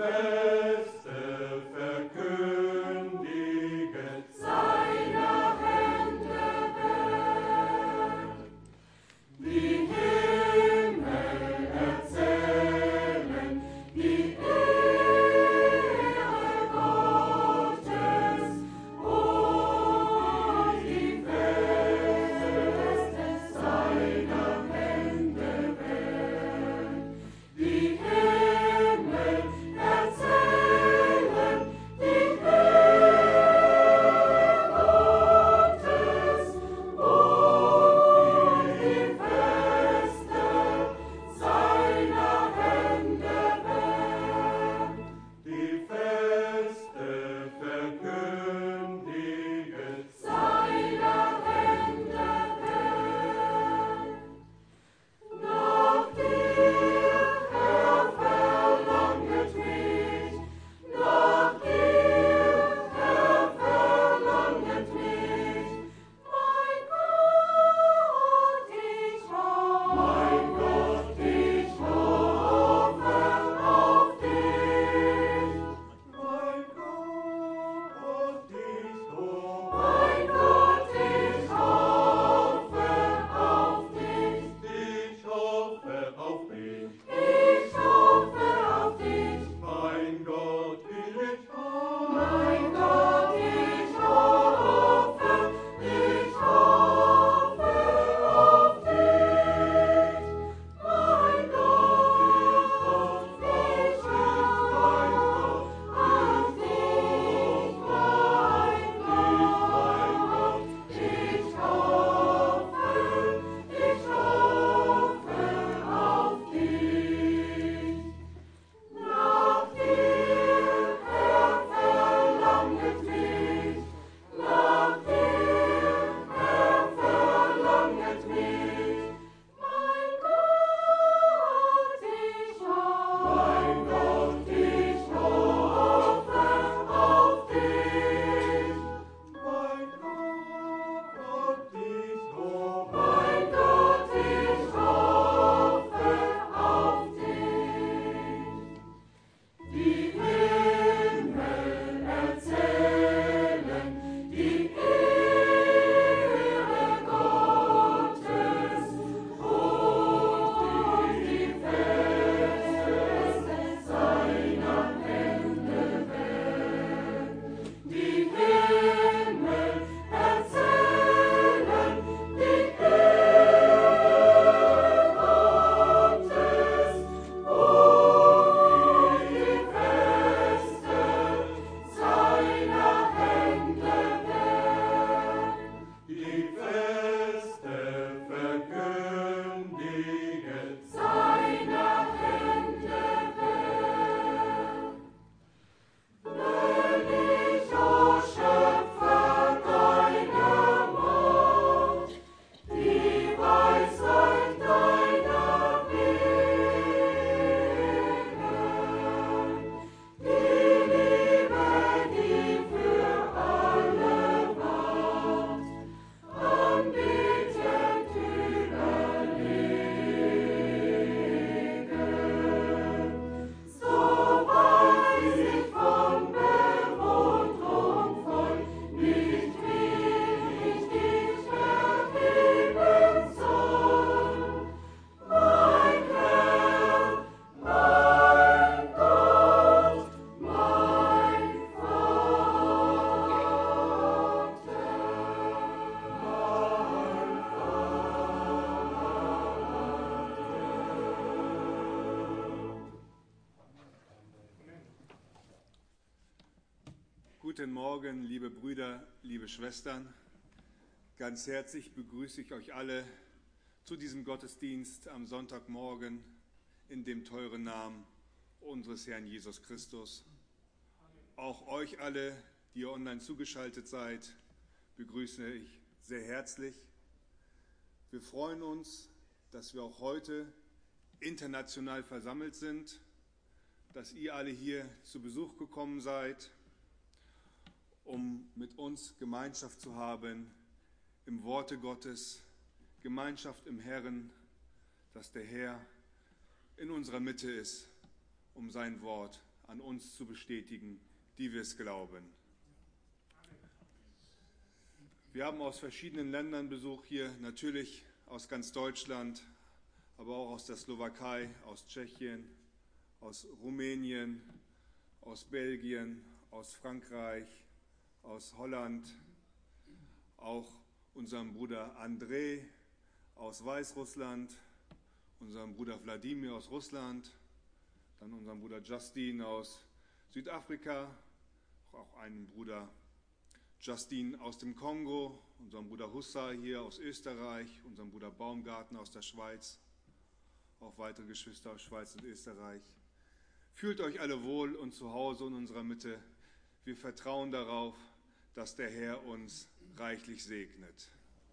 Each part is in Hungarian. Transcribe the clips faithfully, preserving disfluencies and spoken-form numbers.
Guten Morgen, liebe Brüder, liebe Schwestern. Ganz herzlich begrüße ich euch alle zu diesem Gottesdienst am Sonntagmorgen in dem teuren Namen unseres Herrn Jesus Christus. Auch euch alle, die ihr online zugeschaltet seid, begrüße ich sehr herzlich. Wir freuen uns, dass wir auch heute international versammelt sind, dass ihr alle hier zu Besuch gekommen seid, um mit uns Gemeinschaft zu haben im Worte Gottes, Gemeinschaft im Herrn, dass der Herr in unserer Mitte ist, um sein Wort an uns zu bestätigen, die wir es glauben. Wir haben aus verschiedenen Ländern Besuch hier, natürlich aus ganz Deutschland, aber auch aus der Slowakei, aus Tschechien, aus Rumänien, aus Belgien, aus Frankreich, aus Holland, auch unserem Bruder André aus Weißrussland, unserem Bruder Wladimir aus Russland, dann unserem Bruder Justin aus Südafrika, auch einen Bruder Justin aus dem Kongo, unserem Bruder Hussa hier aus Österreich, unserem Bruder Baumgarten aus der Schweiz, auch weitere Geschwister aus Schweiz und Österreich. Fühlt euch alle wohl und zu Hause in unserer Mitte. Wir vertrauen darauf, dass der Herr uns reichlich segnet.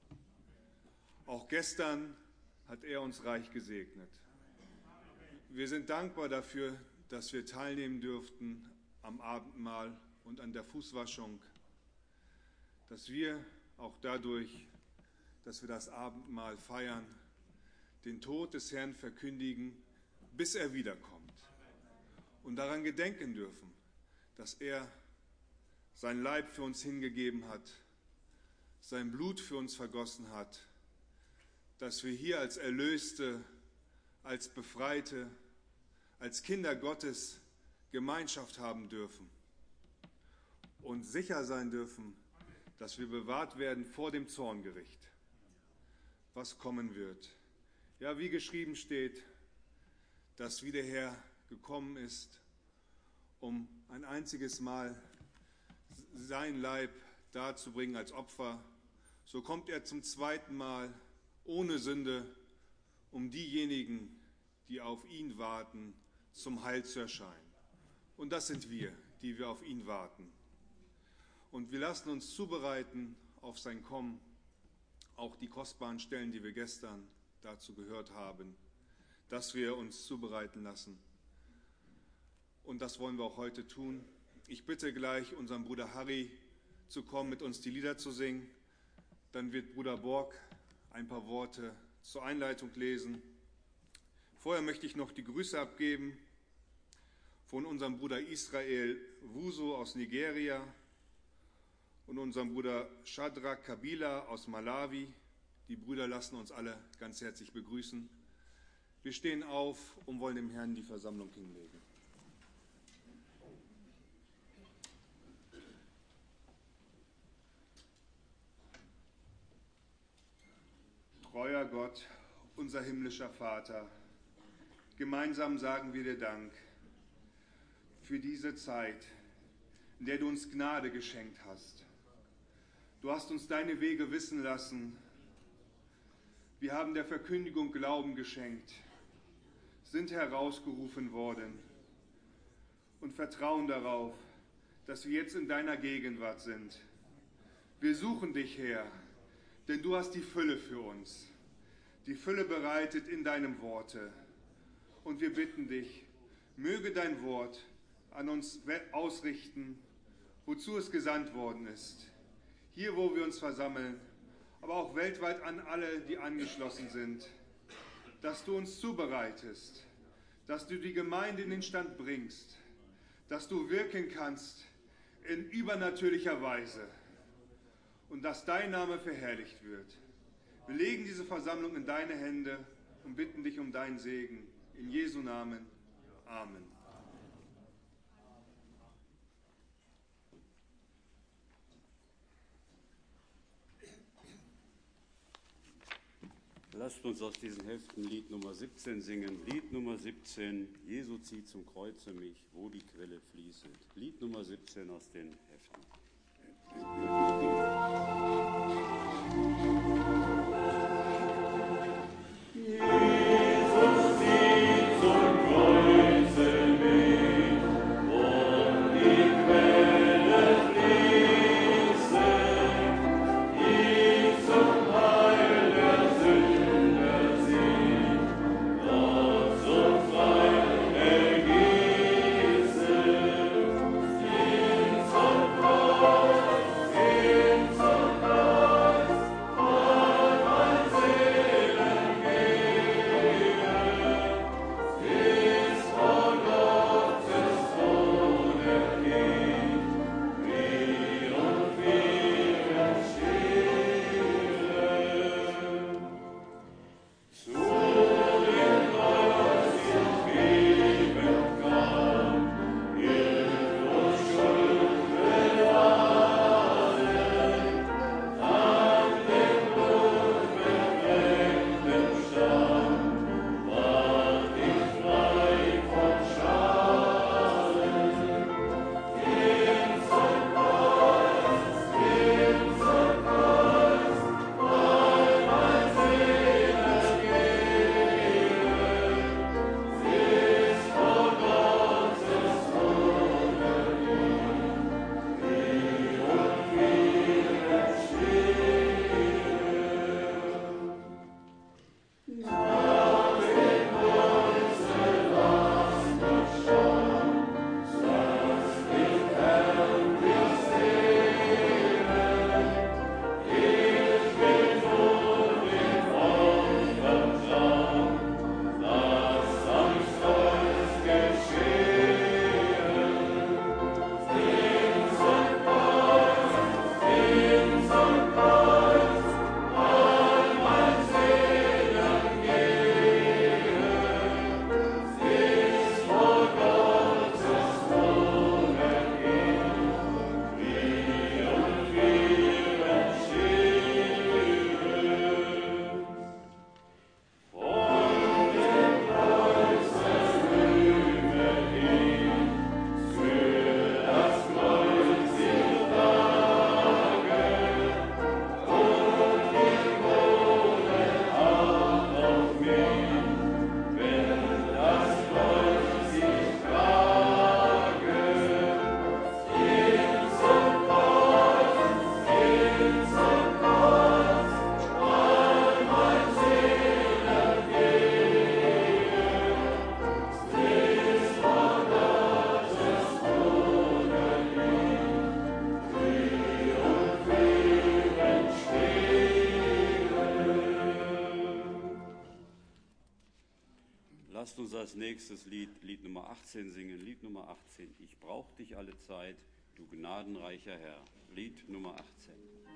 Auch gestern hat er uns reich gesegnet. Wir sind dankbar dafür, dass wir teilnehmen durften am Abendmahl und an der Fußwaschung, dass wir auch dadurch, dass wir das Abendmahl feiern, den Tod des Herrn verkündigen, bis er wiederkommt. Und daran gedenken dürfen, dass er sein Leib für uns hingegeben hat, sein Blut für uns vergossen hat, dass wir hier als Erlöste, als Befreite, als Kinder Gottes Gemeinschaft haben dürfen und sicher sein dürfen, dass wir bewahrt werden vor dem Zorngericht, was kommen wird. Ja, wie geschrieben steht, dass wie der Herr gekommen ist, um ein einziges Mal sein Leib darzubringen als Opfer, so kommt er zum zweiten Mal ohne Sünde, um diejenigen, die auf ihn warten, zum Heil zu erscheinen. Und das sind wir, die wir auf ihn warten. Und wir lassen uns zubereiten auf sein Kommen, auch die kostbaren Stellen, die wir gestern dazu gehört haben, dass wir uns zubereiten lassen. Und das wollen wir auch heute tun. Ich bitte gleich unseren Bruder Harry zu kommen, mit uns die Lieder zu singen. Dann wird Bruder Borg ein paar Worte zur Einleitung lesen. Vorher möchte ich noch die Grüße abgeben von unserem Bruder Israel Wuso aus Nigeria und unserem Bruder Shadrach Kabila aus Malawi. Die Brüder lassen uns alle ganz herzlich begrüßen. Wir stehen auf und wollen dem Herrn die Versammlung hinlegen. Treuer Gott, unser himmlischer Vater, gemeinsam sagen wir dir Dank für diese Zeit, in der du uns Gnade geschenkt hast. Du hast uns deine Wege wissen lassen. Wir haben der Verkündigung Glauben geschenkt, sind herausgerufen worden und vertrauen darauf, dass wir jetzt in deiner Gegenwart sind. Wir suchen dich, Herr, denn du hast die Fülle für uns, die Fülle bereitet in deinem Worte. Und wir bitten dich, möge dein Wort an uns ausrichten, wozu es gesandt worden ist. Hier, wo wir uns versammeln, aber auch weltweit an alle, die angeschlossen sind, dass du uns zubereitest, dass du die Gemeinde in den Stand bringst, dass du wirken kannst in übernatürlicher Weise und dass dein Name verherrlicht wird. Wir legen diese Versammlung in deine Hände und bitten dich um deinen Segen. In Jesu Namen. Amen. Lasst uns aus diesen Heften Lied Nummer siebzehn singen. Lied Nummer siebzehn, Jesu zieht zum Kreuze mich, wo die Quelle fließet. Lied Nummer siebzehn aus den Heften. Oh Lasst uns als nächstes Lied, Lied Nummer achtzehn singen. Lied Nummer achtzehn. Ich brauch dich alle Zeit, du gnadenreicher Herr. Lied Nummer achtzehn.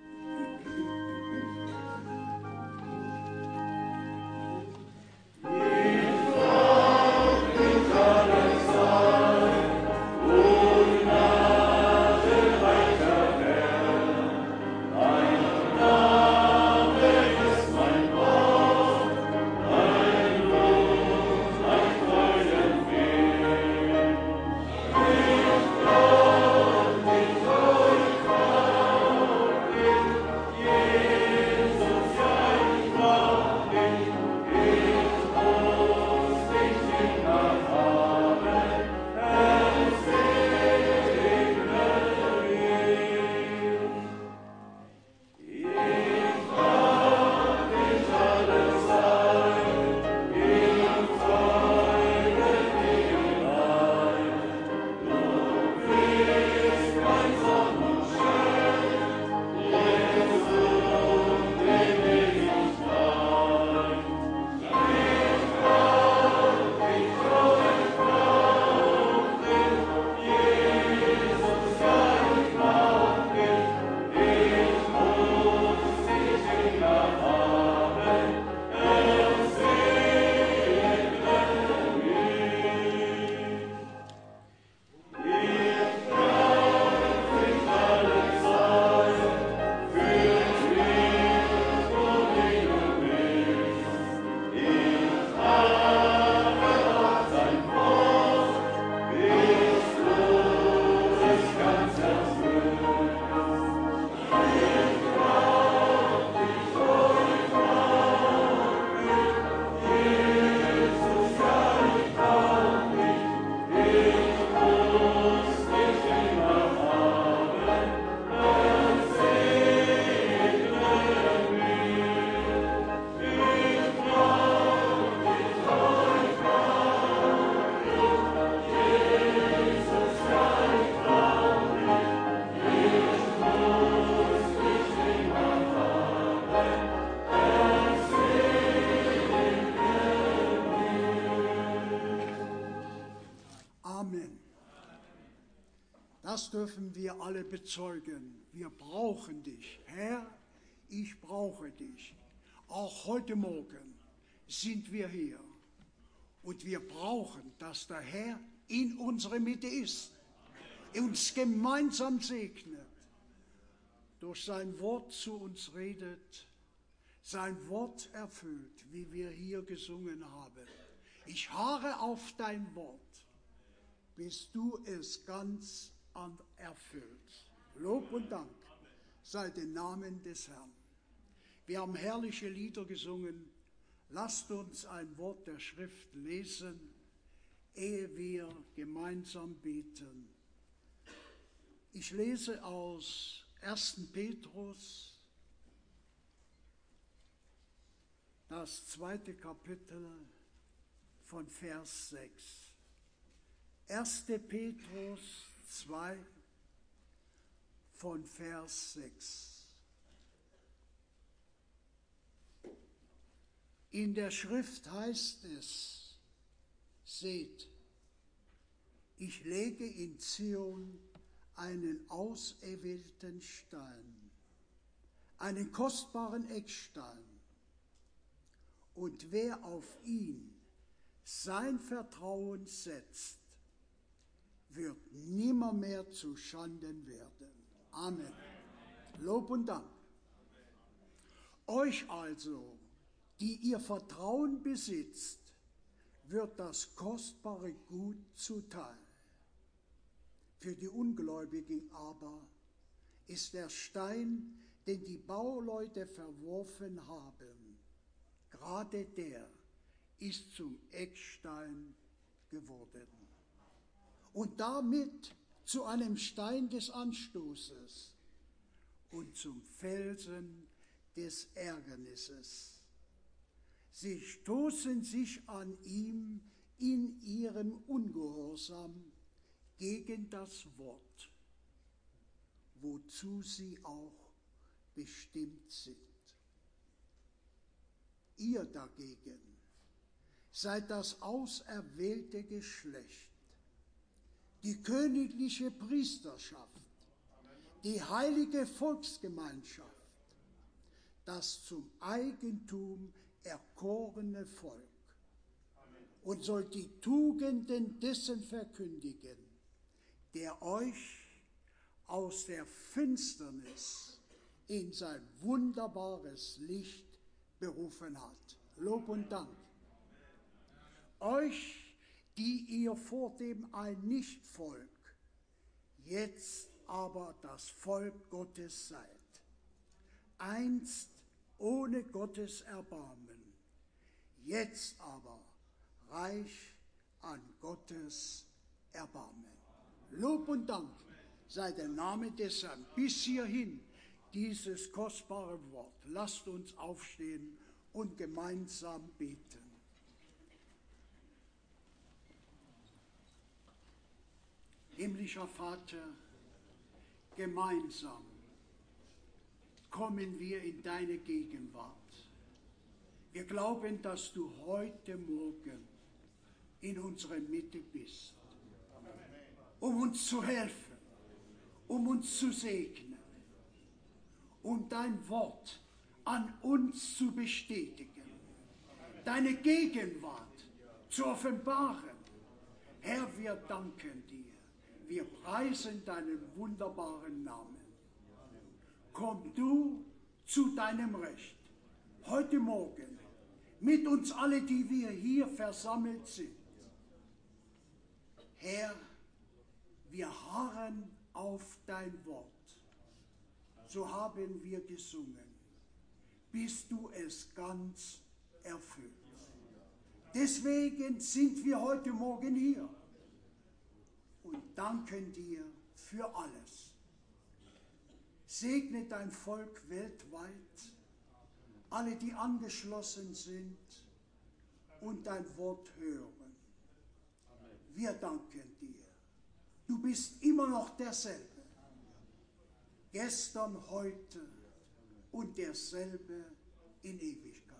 Das dürfen wir alle bezeugen. Wir brauchen dich. Herr, ich brauche dich. Auch heute Morgen sind wir hier. Und wir brauchen, dass der Herr in unserer Mitte ist. Er uns gemeinsam segnet. Durch sein Wort zu uns redet. Sein Wort erfüllt, wie wir hier gesungen haben. Ich harre auf dein Wort, bis du es ganz erfüllt. Lob und Dank sei dem Namen des Herrn. Wir haben herrliche Lieder gesungen. Lasst uns ein Wort der Schrift lesen, ehe wir gemeinsam beten. Ich lese aus ersten Petrus, das zweite Kapitel von Vers sechs. erster Petrus zwei von Vers sechs. In der Schrift heißt es, seht, ich lege in Zion einen auserwählten Stein, einen kostbaren Eckstein, und wer auf ihn sein Vertrauen setzt, wird nimmermehr zu Schanden werden. Amen. Lob und Dank. Euch also, die ihr Vertrauen besitzt, wird das kostbare Gut zuteil. Für die Ungläubigen aber ist der Stein, den die Bauleute verworfen haben, gerade der ist zum Eckstein geworden und damit zu einem Stein des Anstoßes und zum Felsen des Ärgernisses. Sie stoßen sich an ihm in ihrem Ungehorsam gegen das Wort, wozu sie auch bestimmt sind. Ihr dagegen seid das auserwählte Geschlecht, die königliche Priesterschaft, die heilige Volksgemeinschaft, das zum Eigentum erkorene Volk, und sollt die Tugenden dessen verkündigen, der euch aus der Finsternis in sein wunderbares Licht berufen hat. Lob und Dank. Euch, die ihr vordem ein Nichtvolk, jetzt aber das Volk Gottes seid, einst ohne Gottes Erbarmen, jetzt aber reich an Gottes Erbarmen. Lob und Dank sei der Name des Herrn. Bis hierhin dieses kostbare Wort. Lasst uns aufstehen und gemeinsam beten. Himmlischer Vater, gemeinsam kommen wir in deine Gegenwart. Wir glauben, dass du heute Morgen in unserer Mitte bist, um uns zu helfen, um uns zu segnen, um dein Wort an uns zu bestätigen, deine Gegenwart zu offenbaren. Herr, wir danken dir. Wir preisen deinen wunderbaren Namen. Komm du zu deinem Recht heute Morgen mit uns alle, die wir hier versammelt sind. Herr, wir harren auf dein Wort. So haben wir gesungen, bis du es ganz erfüllst. Deswegen sind wir heute Morgen hier und danken dir für alles. Segne dein Volk weltweit, alle, die angeschlossen sind und dein Wort hören. Wir danken dir. Du bist immer noch derselbe. Gestern, heute und derselbe in Ewigkeit.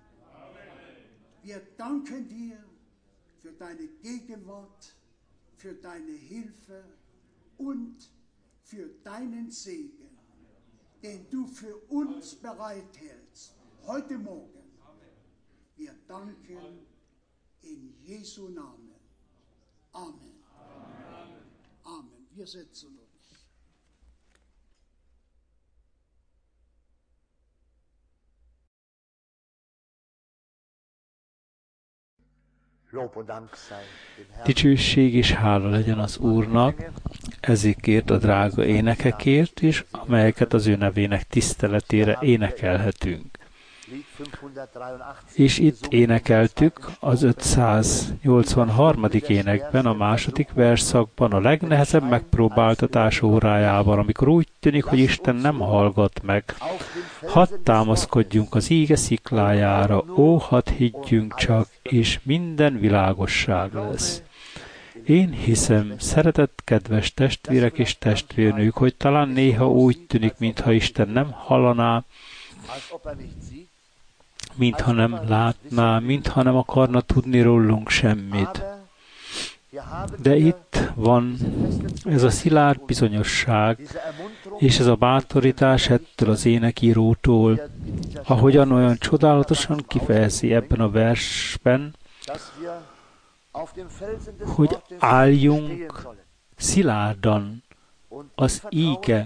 Wir danken dir für deine Gegenwart, für deine Hilfe und für deinen Segen, den du für uns bereithältst, heute Morgen. Wir danken in Jesu Namen. Amen. Amen. Amen. Wir setzen uns. Dicsőség és hála legyen az Úrnak, ezekért a drága énekekért is, amelyeket az ő nevének tiszteletére énekelhetünk. És itt énekeltük az ötszáznyolcvanharmadik énekben, a második versszakban, a legnehezebb megpróbáltatás órájában, amikor úgy tűnik, hogy Isten nem hallgat meg. Hadd támaszkodjunk az íge sziklájára, ó, hadd higgyünk csak, és minden világosság lesz. Én hiszem, szeretett kedves testvérek és testvérnők, hogy talán néha úgy tűnik, mintha Isten nem hallaná, mintha nem látná, mintha nem akarna tudni rólunk semmit. De itt van ez a szilárd bizonyosság, és ez a bátorítás ettől az énekírótól, ahogyan olyan csodálatosan kifejezi ebben a versben, hogy álljunk szilárdan az íge,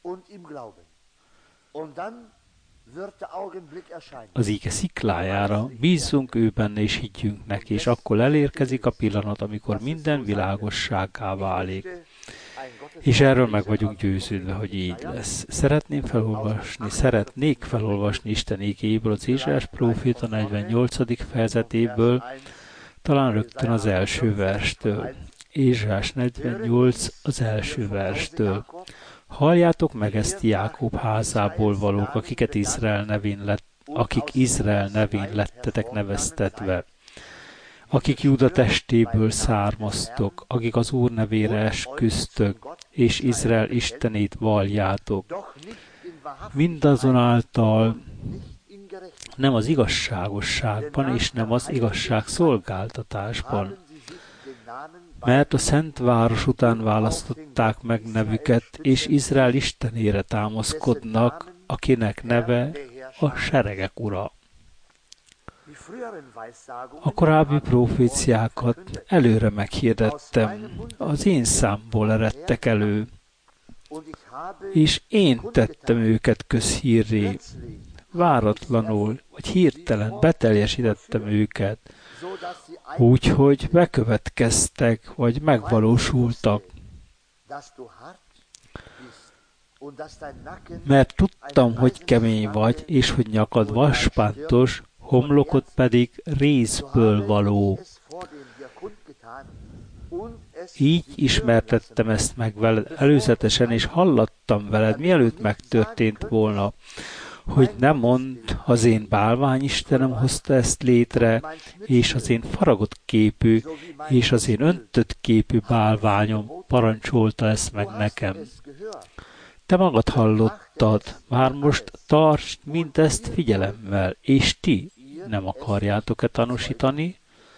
az íge sziklájára, bízzunk ő benne és higgyünk neki, és akkor elérkezik a pillanat, amikor minden világossággá válik. És erről meg vagyunk győződve, hogy így lesz. Szeretném felolvasni, szeretnék felolvasni Isten ígéből, az Ézsaiás próféta negyvennyolcadik fejezetéből, talán rögtön az első verstől. Ézsaiás negyvennyolc az első verstől. Halljátok meg ezt Jákob házából valók, akiket Izrael nevén lett, akik Izrael nevén lettetek neveztetve, akik Júda testéből származtok, akik az Úr nevére esküztök, és Izrael istenét valljátok. Mindazonáltal nem az igazságosságban, és nem az igazság szolgáltatásban. Mert a szent város után választották meg nevüket, és Izrael Istenére támaszkodnak, akinek neve a seregek ura. A korábbi proféciákat előre meghirdettem, az én számból eredtek elő, és én tettem őket közhírré, váratlanul, vagy hirtelen beteljesítettem őket, úgyhogy bekövetkeztek, vagy megvalósultak. Mert tudtam, hogy kemény vagy, és hogy nyakad vaspántos, homlokod pedig rézből való. Így ismertettem ezt meg veled előzetesen, és hallattam veled, mielőtt megtörtént volna, hogy ne mondd, az én bálványistenem hozta ezt létre, és az én faragott képű, és az én öntött képű bálványom parancsolta ezt meg nekem. Te magad hallottad, már most tartsd mindezt figyelemmel, és ti nem akarjátok-e tanúsítani?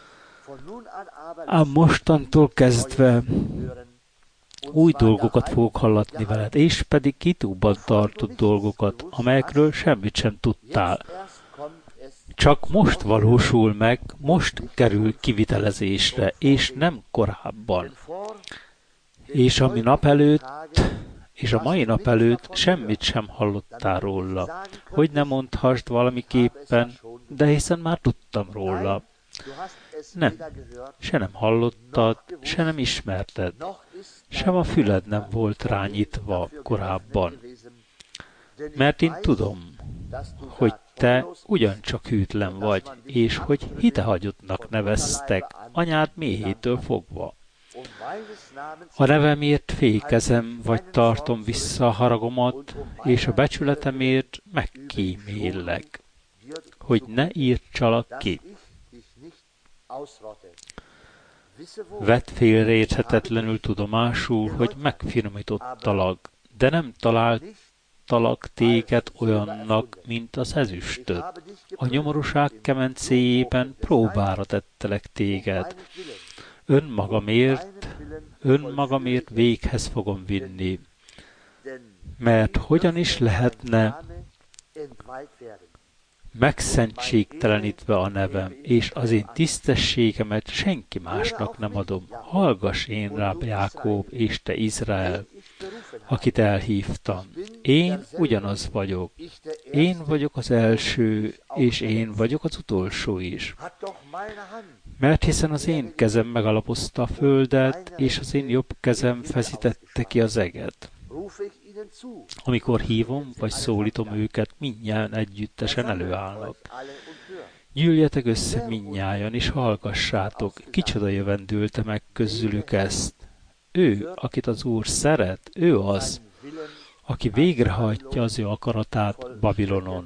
Ám mostantól kezdve új dolgokat fogok hallatni veled, és pedig kitúban tartott dolgokat, amelyekről semmit sem tudtál. Csak most valósul meg, most kerül kivitelezésre, és nem korábban. És ami nap előtt, és a mai nap előtt semmit sem hallottál róla, hogy ne mondhassd valamiképpen, de hiszen már tudtam róla. Nem, se nem hallottad, se nem ismerted, sem a füled nem volt rányitva korábban. Mert én tudom, hogy te ugyancsak hűtlen vagy, és hogy hitehagyottnak neveztek anyád méhétől fogva. A nevemért fékezem, vagy tartom vissza a haragomat, és a becsületemért megkíméllek, hogy ne írtsalak ki. Vedd félreérthetetlenül tudomásul, hogy megfinomítottalak, de nem találtalak téged olyannak, mint az ezüstöt. A nyomorúság kemencéjében próbára tettelek téged. Önmagamért, önmagamért véghez fogom vinni. Mert hogyan is lehetne megszentségtelenítve a nevem, és az én tisztességemet senki másnak nem adom. Hallgass én rá, Jákob, és te Izrael, akit elhívtam. Én ugyanaz vagyok. Én vagyok az első, és én vagyok az utolsó is. Mert hiszen az én kezem megalapozta a földet, és az én jobb kezem feszítette ki az eget. Amikor hívom, vagy szólítom őket, mindnyájan együttesen előállnak. Gyűljetek össze mindnyájan, és hallgassátok, kicsoda jövendőlte meg közülük ezt. Ő, akit az Úr szeret, ő az, aki végrehajtja az ő akaratát Babilonon,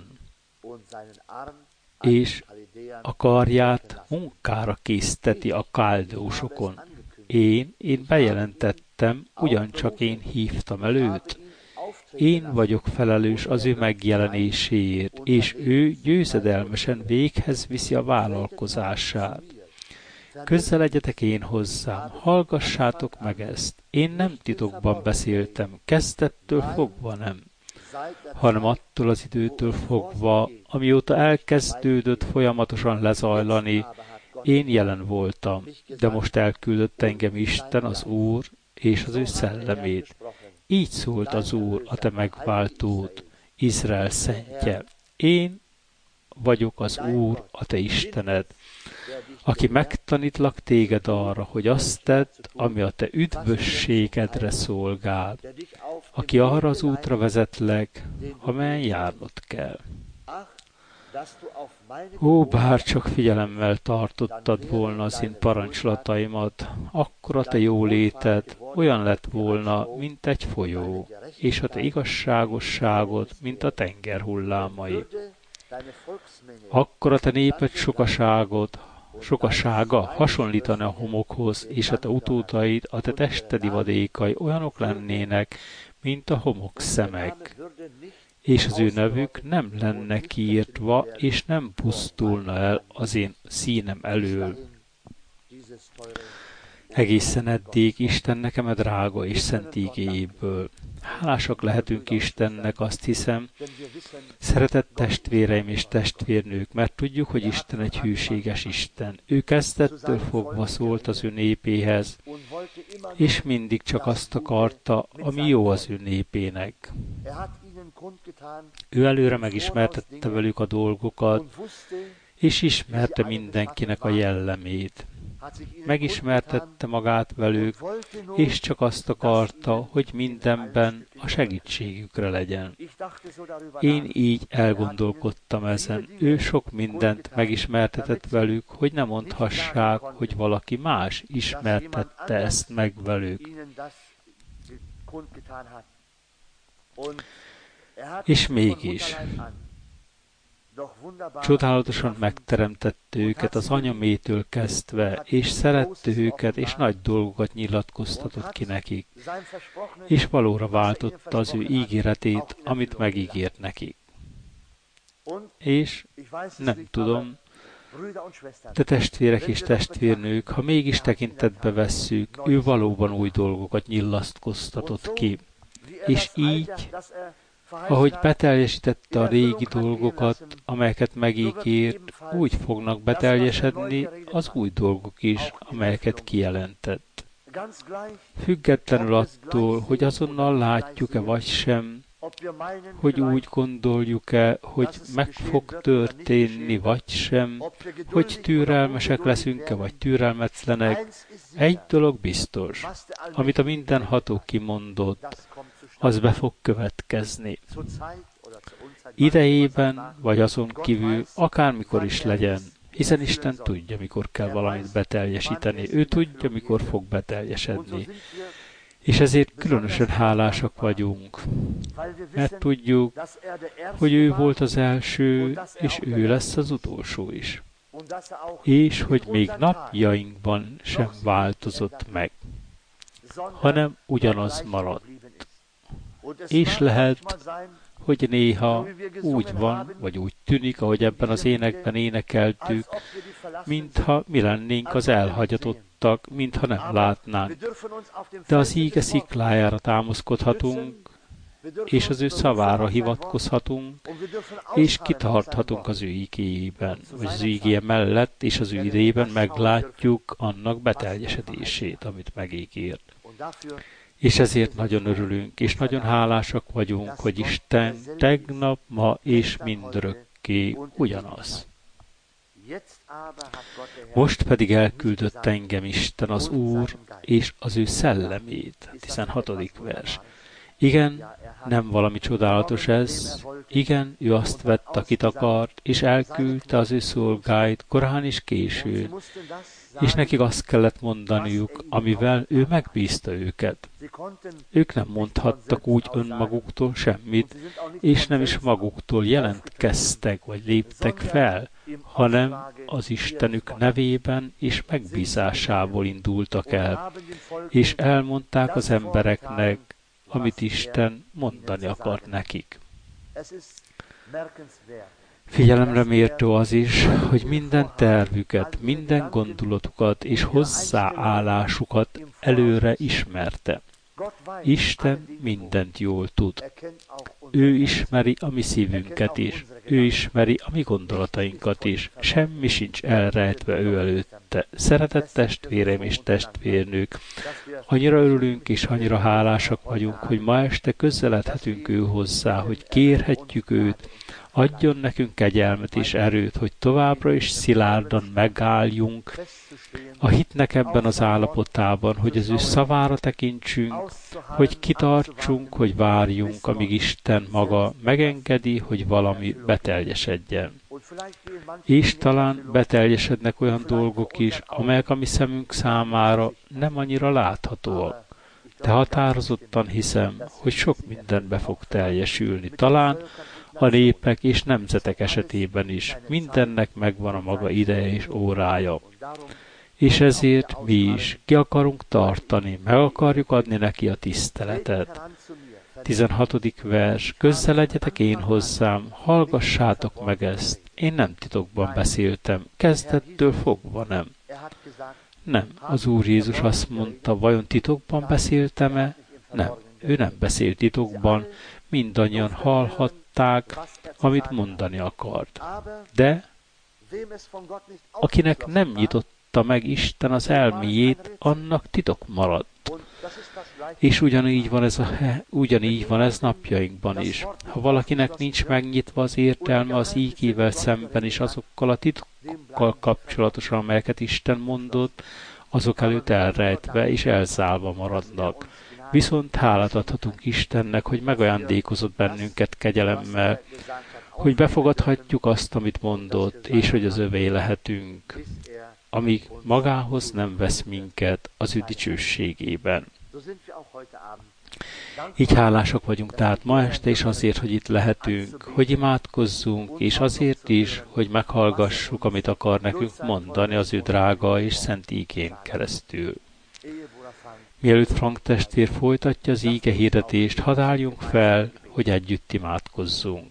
és a karját munkára készteti a káldeusokon. Én, én bejelentettem, ugyancsak én hívtam el őt. Én vagyok felelős az ő megjelenéséért, és ő győzedelmesen véghez viszi a vállalkozását. Közeledjetek én hozzám, hallgassátok meg ezt. Én nem titokban beszéltem, kezdettől fogva nem, hanem attól az időtől fogva, amióta elkezdődött folyamatosan lezajlani, én jelen voltam, de most elküldött engem Isten, az Úr, és az ő szellemét. Így szólt az Úr, a te megváltód, Izrael szentje. Én vagyok az Úr, a te Istened, aki megtanítlak téged arra, hogy azt tedd, ami a te üdvösségedre szolgál, aki arra az útra vezetlek, amelyen járnod kell. Ó, bárcsak figyelemmel tartottad volna az én parancsolataimat, akkor a te jóléted olyan lett volna, mint egy folyó, és a te igazságosságod, mint a tenger hullámai. Akkor a te néped sokaságod, sokasága hasonlítana a homokhoz, és a te utódaid, a te tested ivadékai olyanok lennének, mint a homok szemek. és az ő nevük nem lenne kiírtva, és nem pusztulna el az én színem elől. Egészen eddig Isten nekem a drága és szent ígéjéből. Hálásak lehetünk Istennek, azt hiszem, szeretett testvéreim és testvérnők, mert tudjuk, hogy Isten egy hűséges Isten. Ő kezdettől fogva szólt az ő népéhez, és mindig csak azt akarta, ami jó az ő népének. Ő előre megismertette velük a dolgokat, és ismerte mindenkinek a jellemét. Megismertette magát velük, és csak azt akarta, hogy mindenben a segítségükre legyen. Én így elgondolkodtam ezen. Ő sok mindent megismertetett velük, hogy ne mondhassák, hogy valaki más ismertette ezt meg velük. És mégis csodálatosan megteremtette őket az anyamétől kezdve, és szerette őket, és nagy dolgokat nyilatkoztatott ki nekik, és valóra váltotta az ő ígéretét, amit megígért nekik. És nem tudom, de testvérek és testvérnők, ha mégis tekintetbe vesszük, ő valóban új dolgokat nyilatkoztatott ki, és így, ahogy beteljesítette a régi dolgokat, amelyeket megígért, úgy fognak beteljesedni az új dolgok is, amelyeket kijelentett. Függetlenül attól, hogy azonnal látjuk-e vagy sem, hogy úgy gondoljuk-e, hogy meg fog történni vagy sem, hogy türelmesek leszünk-e vagy türelmetlenek, egy dolog biztos, amit a mindenható kimondott, az be fog következni. Idejében, vagy azon kívül, akármikor is legyen, hiszen Isten tudja, mikor kell valamit beteljesíteni, ő tudja, mikor fog beteljesedni. És ezért különösen hálásak vagyunk, mert tudjuk, hogy ő volt az első, és ő lesz az utolsó is. És hogy még napjainkban sem változott meg, hanem ugyanaz maradt. És lehet, hogy néha úgy van, vagy úgy tűnik, ahogy ebben az énekben énekeltük, mintha mi lennénk az elhagyatottak, mintha nem látnánk. De az íge sziklájára támaszkodhatunk, és az ő szavára hivatkozhatunk, és kitarthatunk az ő igéjében, vagy az ő igéje mellett, és az ő idejében meglátjuk annak beteljesedését, amit megígért. És ezért nagyon örülünk, és nagyon hálásak vagyunk, hogy Isten tegnap, ma és mindörökké ugyanaz. Most pedig elküldött engem Isten az Úr és az ő szellemét. tizenhatodik vers. Igen, nem valami csodálatos ez. Igen, ő azt vett, akit akart, és elküldte az ő szolgáit korán is későn. És nekik azt kellett mondaniuk, amivel ő megbízta őket. Ők nem mondhattak úgy önmaguktól semmit, és nem is maguktól jelentkeztek, vagy léptek fel, hanem az Istenük nevében és megbízásából indultak el, és elmondták az embereknek, amit Isten mondani akart nekik. Figyelemre méltó az is, hogy minden tervüket, minden gondolatukat és hozzáállásukat előre ismerte. Isten mindent jól tud. Ő ismeri a mi szívünket is. Ő ismeri a mi gondolatainkat is. Semmi sincs elrejtve ő előtte. Szeretett testvérem és testvérnők, annyira örülünk és annyira hálásak vagyunk, hogy ma este közeledhetünk ő hozzá, hogy kérhetjük őt, adjon nekünk kegyelmet és erőt, hogy továbbra is szilárdan megálljunk a hitnek ebben az állapotában, hogy az ő szavára tekintsünk, hogy kitartsunk, hogy várjunk, amíg Isten maga megengedi, hogy valami beteljesedjen. És talán beteljesednek olyan dolgok is, amelyek a mi szemünk számára nem annyira láthatóak. De határozottan hiszem, hogy sok minden be fog teljesülni. Talán a népek és nemzetek esetében is. Mindennek megvan a maga ideje és órája. És ezért mi is ki akarunk tartani, meg akarjuk adni neki a tiszteletet. tizenhatodik vers. Közeledjetek én hozzám, hallgassátok meg ezt. Én nem titokban beszéltem, kezdettől fogva nem. Nem, az Úr Jézus azt mondta, vajon titokban beszéltem-e? Nem, ő nem beszélt titokban, mindannyian hallhatták, amit mondani akart. De akinek nem nyitotta meg Isten az elméjét, annak titok maradt. És ugyanígy van ez, a, ugyanígy van ez napjainkban is. Ha valakinek nincs megnyitva az értelme az ígével szemben is azokkal a titkokkal kapcsolatosan, amelyeket Isten mondott, azok előtt elrejtve és elzálva maradnak. Viszont hálát adhatunk Istennek, hogy megajándékozott bennünket kegyelemmel, hogy befogadhatjuk azt, amit mondott, és hogy az övé lehetünk, amíg magához nem vesz minket az ő dicsőségében. Így hálásak vagyunk tehát ma este is azért, hogy itt lehetünk, hogy imádkozzunk, és azért is, hogy meghallgassuk, amit akar nekünk mondani az ő drága és szent ígén keresztül. Mielőtt Frank testvér folytatja az íge hirdetést, hadd álljunk fel, hogy együtt imádkozzunk.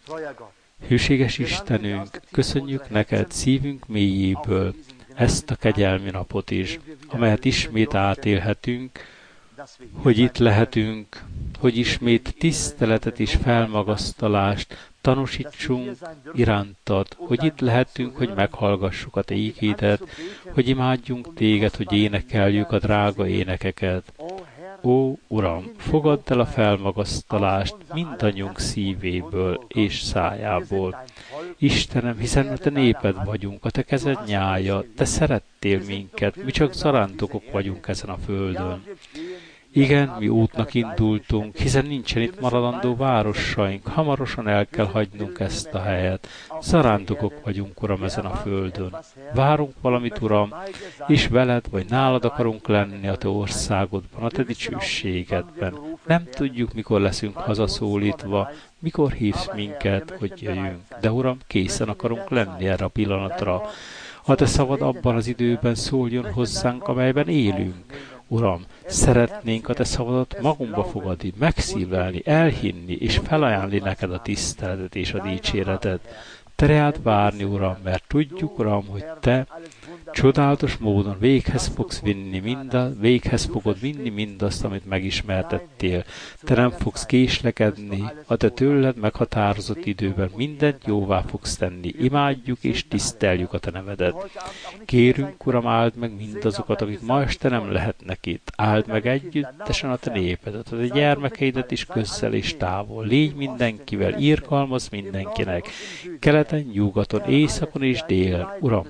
Hűséges Istenünk, köszönjük neked szívünk mélyéből ezt a kegyelmi napot is, amelyet ismét átélhetünk, hogy itt lehetünk, hogy ismét tiszteletet és felmagasztalást tanúsítsunk irántad, hogy itt lehetünk, hogy meghallgassuk a te ígédet, hogy imádjunk téged, hogy énekeljük a drága énekeket. Ó, Uram, fogadd el a felmagasztalást mindannyiunk szívéből és szájából. Istenem, hiszen a te néped vagyunk, a te kezed nyája, te szerettél minket, mi csak zarándokok vagyunk ezen a földön. Igen, mi útnak indultunk, hiszen nincsen itt maradandó városaink, hamarosan el kell hagynunk ezt a helyet. Zarándokok vagyunk, Uram, ezen a földön. Várunk valamit, Uram, és veled vagy nálad akarunk lenni a te országodban, a te dicsőségedben. Nem tudjuk, mikor leszünk hazaszólítva, mikor hívsz minket, hogy jöjjünk. De, Uram, készen akarunk lenni erre a pillanatra. A te szavad abban az időben szóljon hozzánk, amelyben élünk. Uram, szeretnénk a te szavadat magunkba fogadni, megszívelni, elhinni és felajánlni neked a tiszteletet és a dicséretet. Te rád várni, Uram, mert tudjuk, Uram, hogy te csodálatos módon véghez fogsz vinni mindaz, véghez fogod vinni mindazt, amit megismertettél. Te nem fogsz késlekedni, a te tőled meghatározott időben mindent jóvá fogsz tenni. Imádjuk és tiszteljük a te nevedet. Kérünk, Uram, áld meg mindazokat, akik ma este nem lehetnek itt. Áld meg együttesen a te népedet, a te gyermekeidet is közel és távol. Légy mindenkivel, irgalmazz mindenkinek. Keleten, nyugaton, északon és délen. Uram,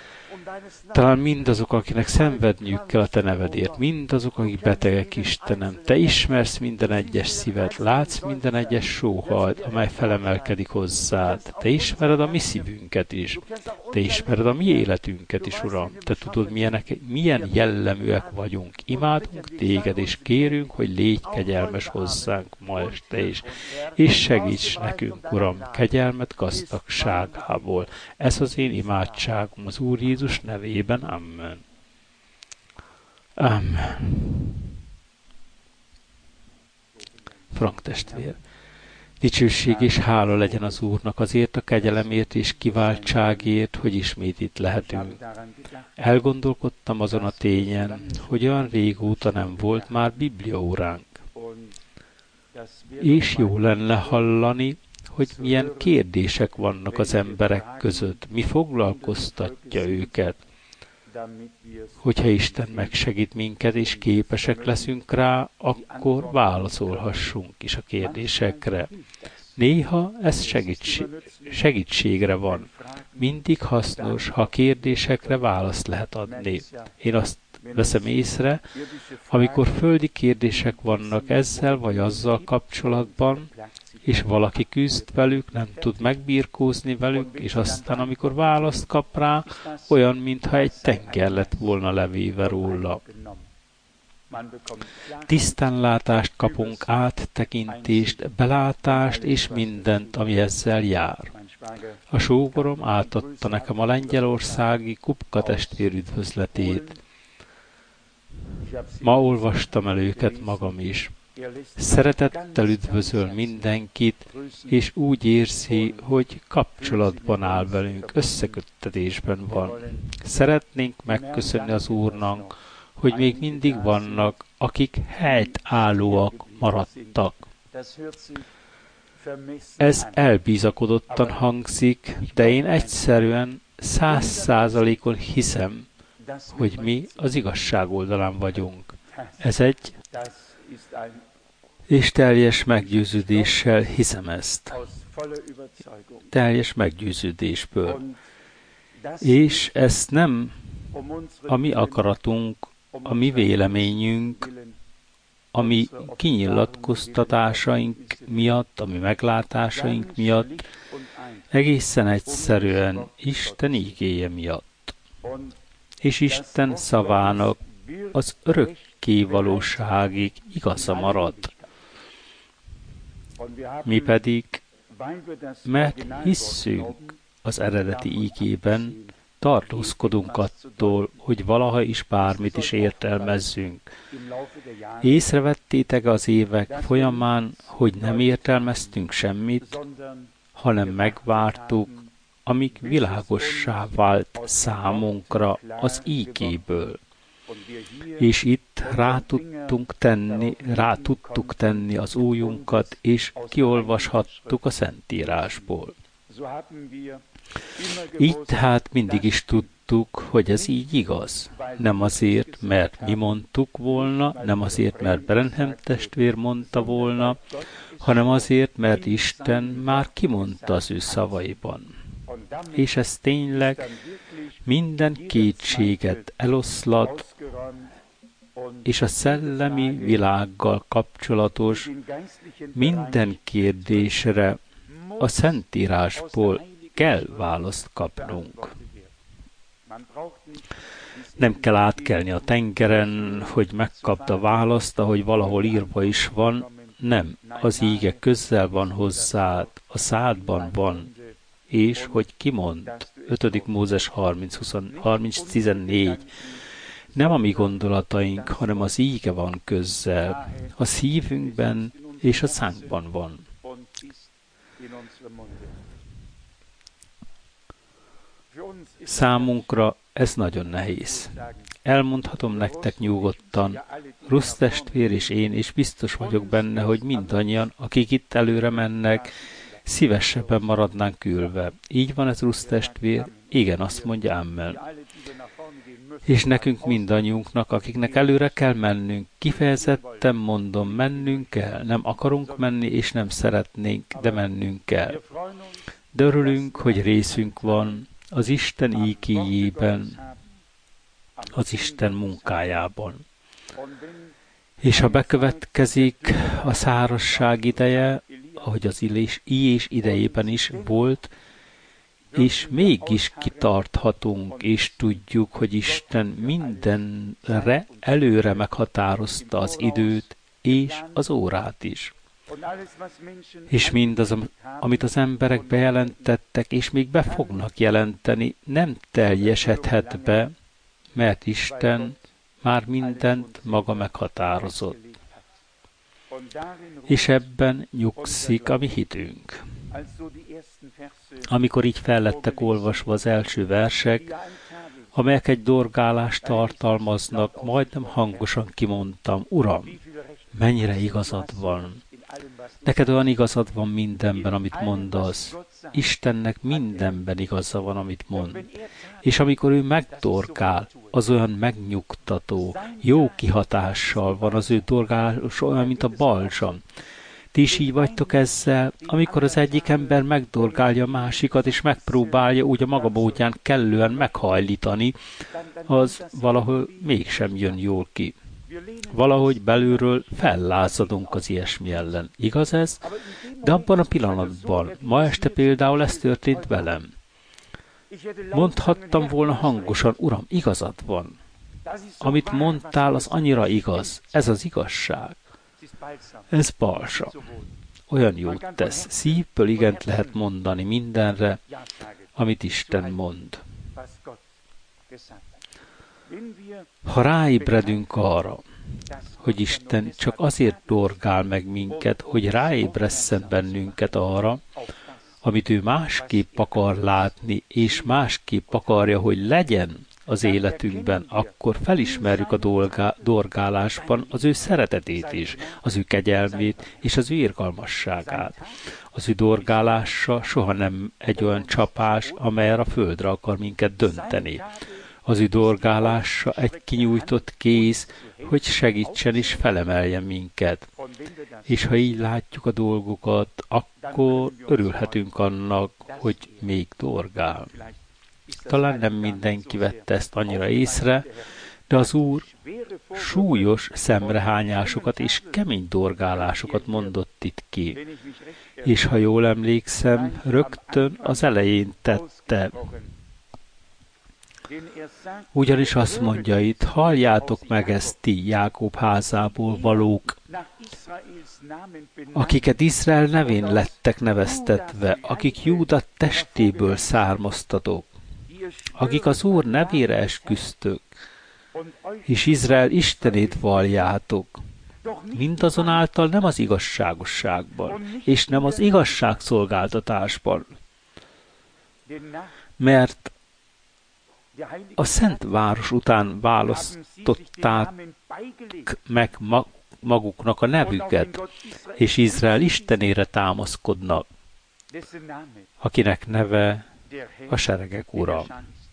talán mindazok, akinek szenvedniük kell a te nevedért, mindazok, akik betegek, Istenem, te ismersz minden egyes szívet, látsz minden egyes sóhajt, amely felemelkedik hozzád. Te ismered a mi szívünket is, te ismered a mi életünket is, Uram. Te tudod, milyenek, milyen jelleműek vagyunk. Imádunk téged, és kérünk, hogy légy kegyelmes hozzánk ma este is. És segíts nekünk, Uram, kegyelmet gazdagságából. Ez az én imádságom az Úr Jézus nevében. Amen. Amen. Frank testvér. Dicsőség és hála legyen az Úrnak azért a kegyelemért és kiváltságért, hogy ismét itt lehetünk. Elgondolkodtam azon a tényen, hogy olyan régóta nem volt már bibliaóránk. És jó lenne hallani, hogy milyen kérdések vannak az emberek között, mi foglalkoztatja őket. Hogyha Isten megsegít minket, és képesek leszünk rá, akkor válaszolhassunk is a kérdésekre. Néha ez segítség, segítségre van. Mindig hasznos, ha kérdésekre választ lehet adni. Én azt veszem észre, amikor földi kérdések vannak ezzel vagy azzal kapcsolatban, és valaki küzd velük, nem tud megbirkózni velük, és aztán, amikor választ kap rá, olyan, mintha egy tenger lett volna levéve róla. Tisztánlátást kapunk, áttekintést, belátást és mindent, ami ezzel jár. A sógorom átadta nekem a lengyelországi Kupka testvér üdvözletét. Ma olvastam el őket magam is. Szeretettel üdvözöl mindenkit, és úgy érzi, hogy kapcsolatban áll velünk, összeköttetésben van. Szeretnénk megköszönni az Úrnak, hogy még mindig vannak, akik helytállóak maradtak. Ez elbízakodottan hangzik, de én egyszerűen száz százalékon hiszem, hogy mi az igazság oldalán vagyunk. Ez egy, és teljes meggyőződéssel hiszem ezt. Teljes meggyőződésből. És ezt nem a mi akaratunk, a mi véleményünk, a mi kinyilatkoztatásaink miatt, a mi meglátásaink miatt, egészen egyszerűen Isten ígéje miatt. És Isten szavának az örökké valóságig igaza marad. Mi pedig, mert hisszünk az eredeti ígében, tartózkodunk attól, hogy valaha is bármit is értelmezzünk. Észrevettétek az évek folyamán, hogy nem értelmeztünk semmit, hanem megvártuk, amíg világossá vált számunkra az ígéből. És itt rá tudtunk tenni, rá tudtuk tenni az ujjunkat, és kiolvashattuk a Szentírásból. Így tehát mindig is tudtuk, hogy ez így igaz. Nem azért, mert mi mondtuk volna, nem azért, mert Branham testvér mondta volna, hanem azért, mert Isten már kimondta az ő szavaiban. És ez tényleg minden kétséget eloszlat, és a szellemi világgal kapcsolatos minden kérdésre a Szentírásból kell választ kapnunk. Nem kell átkelni a tengeren, hogy megkapd a választ, ahogy valahol írva is van. Nem, az íge közel van hozzád, a szádban van, és hogy kimond, ötödik Mózes harminc tizennégy. Nem a mi gondolataink, hanem az íge van közel, a szívünkben és a szánkban van. Számunkra ez nagyon nehéz. Elmondhatom nektek nyugodtan, Rusz testvér és én, és biztos vagyok benne, hogy mindannyian, akik itt előre mennek, szívesebben maradnánk ülve. Így van ez, Rusz testvér? Igen, azt mondja, amen. És nekünk mindannyiunknak, akiknek előre kell mennünk, kifejezetten mondom, mennünk kell. Nem akarunk menni, és nem szeretnénk, de mennünk kell. De örülünk, hogy részünk van az Isten ígéjében, az Isten munkájában. És ha bekövetkezik a szárazság ideje, ahogy az íjés idejében is volt, és mégis kitarthatunk, és tudjuk, hogy Isten mindenre előre meghatározta az időt és az órát is. És mindaz, amit az emberek bejelentettek, és még be fognak jelenteni, nem teljesedhet be, mert Isten már mindent maga meghatározott. És ebben nyugszik a mi hitünk. Amikor így fellettek olvasva az első versek, amelyek egy dorgálást tartalmaznak, majdnem hangosan kimondtam, Uram, mennyire igazad van. Neked olyan igazad van mindenben, amit mondasz. Istennek mindenben igaza van, amit mond. És amikor ő megdorgál, az olyan megnyugtató, jó kihatással van az ő dorgálás, olyan, mint a balzsam. Ti is így vagytok ezzel, amikor az egyik ember megdorgálja a másikat, és megpróbálja úgy a maga módján kellően meghajlítani, az valahol mégsem jön jól ki. Valahogy belülről fellázadunk az ilyesmi ellen. Igaz ez? De abban a pillanatban, ma este például ez történt velem. Mondhattam volna hangosan, Uram, igazad van. Amit mondtál, az annyira igaz. Ez az igazság. Ez balsam. Olyan jót tesz. Szívből igent lehet mondani mindenre, amit Isten mond. Ha ráébredünk arra, hogy Isten csak azért dorgál meg minket, hogy ráébresszen bennünket arra, amit ő másképp akar látni, és másképp akarja, hogy legyen az életünkben, akkor felismerjük a dolgá, dorgálásban az ő szeretetét is, az ő kegyelmét és az ő irgalmasságát. Az ő dorgálása soha nem egy olyan csapás, amelyre a földre akar minket dönteni. Az ő dorgálása egy kinyújtott kéz, hogy segítsen és felemeljen minket. És ha így látjuk a dolgokat, akkor örülhetünk annak, hogy még dorgál. Talán nem mindenki vette ezt annyira észre, de az Úr súlyos szemrehányásokat és kemény dorgálásokat mondott itt ki. És ha jól emlékszem, rögtön az elején tette. Ugyanis azt mondja itt, halljátok meg ezt ti, Jákob házából valók, akiket Izrael nevén lettek neveztetve, akik Júda testéből származtatok, akik az Úr nevére esküztök, és Izrael Istenét valljátok, mindazonáltal nem az igazságosságban, és nem az igazságszolgáltatásban, mert a szent város után választották meg maguknak a nevüket, és Izrael Istenére támaszkodnak, akinek neve a seregek ura.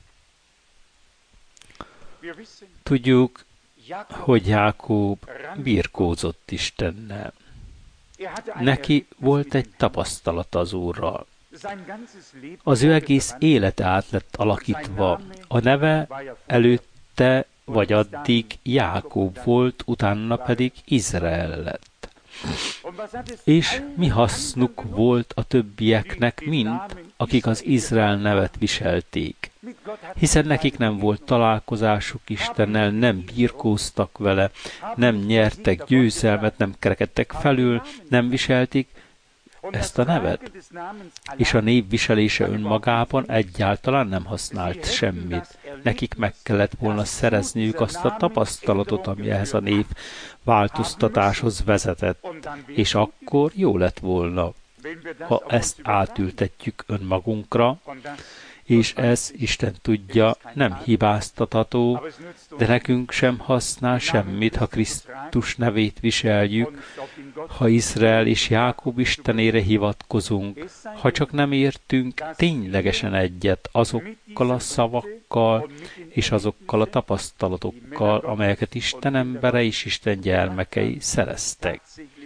Tudjuk, hogy Jákob birkózott Istennel. Neki volt egy tapasztalata az Úrral. Az ő egész élete át lett alakítva. A neve előtte vagy addig Jákob volt, utána pedig Izrael lett. És mi hasznuk volt a többieknek mind, akik az Izrael nevet viselték. Hiszen nekik nem volt találkozásuk Istennel, nem birkóztak vele, nem nyertek győzelmet, nem kerekedtek felül, nem viselték ezt a nevet. És a név viselése önmagában egyáltalán nem használt semmit. Nekik meg kellett volna szerezniük azt a tapasztalatot, ami ehhez a név változtatáshoz vezetett. És akkor jó lett volna, ha ezt átültetjük önmagunkra, és ez, Isten tudja, nem hibáztatható, de nekünk sem használ semmit, ha Krisztus nevét viseljük, ha Izrael és Jákob Istenére hivatkozunk, ha csak nem értünk ténylegesen egyet azokkal a szavakkal és azokkal a tapasztalatokkal, amelyeket Isten embere és Isten gyermekei szereztek.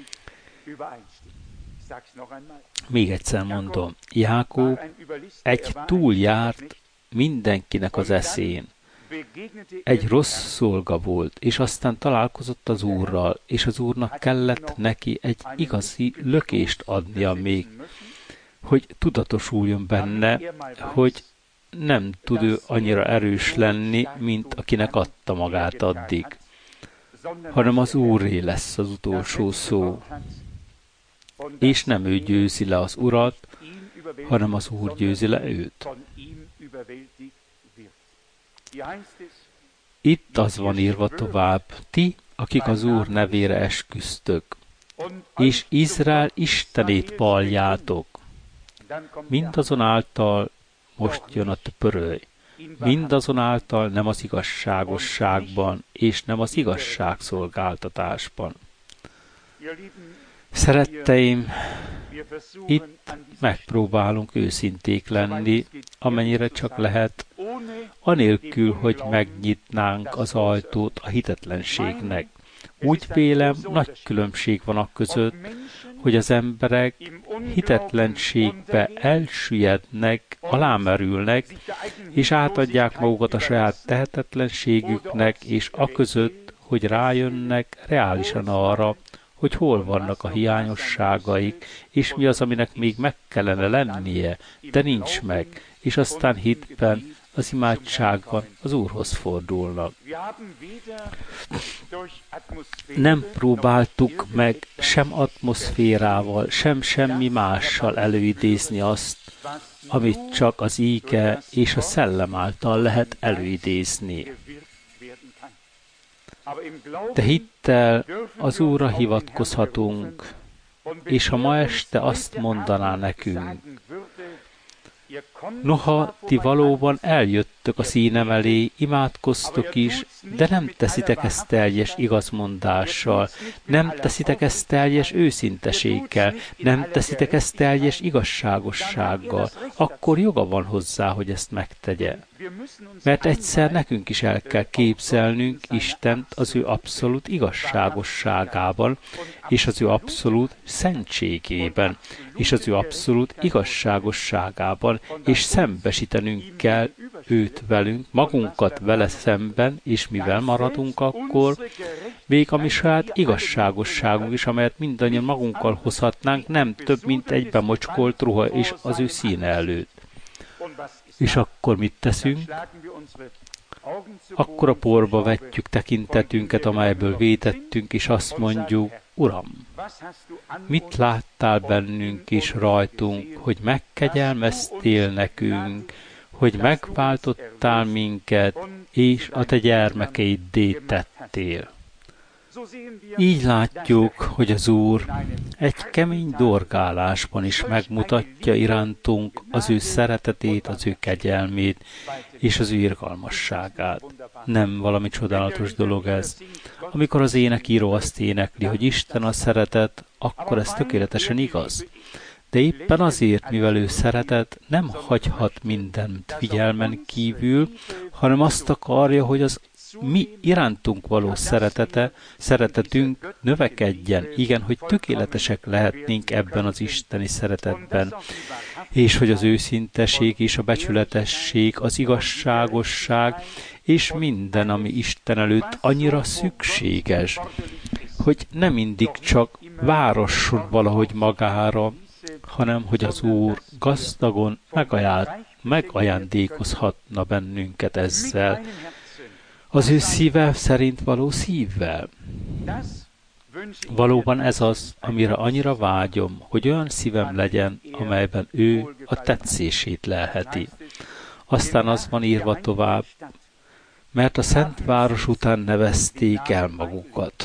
Még egyszer mondom, Jákob egy túljárt mindenkinek az eszén. Egy rossz szolga volt, és aztán találkozott az Úrral, és az Úrnak kellett neki egy igazi lökést adnia még, hogy tudatosuljon benne, hogy nem tud ő annyira erős lenni, mint akinek adta magát addig, hanem az Úré lesz az utolsó szó. És nem ő győzi le az Urat, hanem az Úr győzi le őt. Itt az van írva tovább, ti, akik az Úr nevére esküztök, és Izrael Istenét valljátok. Mindazonáltal most jön a pöröly. Mindazonáltal nem az igazságosságban, és nem az igazságszolgáltatásban. Szeretteim, itt megpróbálunk őszinték lenni, amennyire csak lehet, anélkül, hogy megnyitnánk az ajtót a hitetlenségnek. Úgy vélem, nagy különbség van a között, hogy az emberek hitetlenségbe elsüllyednek, alámerülnek, és átadják magukat a saját tehetetlenségüknek, és aközött, hogy rájönnek reálisan arra, hogy hol vannak a hiányosságaik, és mi az, aminek még meg kellene lennie, de nincs meg, és aztán hitben, az imádságban az Úrhoz fordulnak. Nem próbáltuk meg sem atmoszférával, sem semmi mással előidézni azt, amit csak az íge és a szellem által lehet előidézni. De hittel az Úrra hivatkozhatunk, és ha ma este azt mondaná nekünk, noha ti valóban eljöttök a színem elé, imádkoztok is, de nem teszitek ezt teljes igazmondással, nem teszitek ezt teljes őszinteséggel, nem teszitek ezt teljes igazságossággal, akkor joga van hozzá, hogy ezt megtegye. Mert egyszer nekünk is el kell képzelnünk Istent az ő abszolút igazságosságában, és az ő abszolút szentségében, és az ő abszolút igazságosságában, és szembesítenünk kell őt velünk, magunkat vele szemben, és mivel maradunk akkor, még a mi saját igazságosságunk is, amelyet mindannyian magunkkal hozhatnánk, nem több, mint egy bemocskolt ruha és az ő színe előtt. És akkor mit teszünk? Akkor a porba vetjük tekintetünket, amelyből vétettünk, és azt mondjuk, Uram, mit láttál bennünk és rajtunk, hogy megkegyelmeztél nekünk, hogy megváltottál minket, és a te gyermekeiddé tettél. Így látjuk, hogy az Úr egy kemény dorgálásban is megmutatja irántunk az ő szeretetét, az ő kegyelmét és az ő irgalmasságát. Nem valami csodálatos dolog ez. Amikor az énekíró azt énekli, hogy Isten a szeretet, akkor ez tökéletesen igaz. De éppen azért, mivel ő szeretet, nem hagyhat mindent figyelmen kívül, hanem azt akarja, hogy az mi irántunk való szeretete, szeretetünk növekedjen, igen, hogy tökéletesek lehetnénk ebben az isteni szeretetben, és hogy az őszinteség és a becsületesség, az igazságosság, és minden, ami Isten előtt annyira szükséges, hogy nem mindig csak városson valahogy magára, hanem hogy az Úr gazdagon megajándékozhatna bennünket ezzel, az ő szíve szerint való szívvel. Valóban ez az, amire annyira vágyom, hogy olyan szívem legyen, amelyben ő a tetszését lelheti. Aztán az van írva tovább, mert a szent város után nevezték el magukat.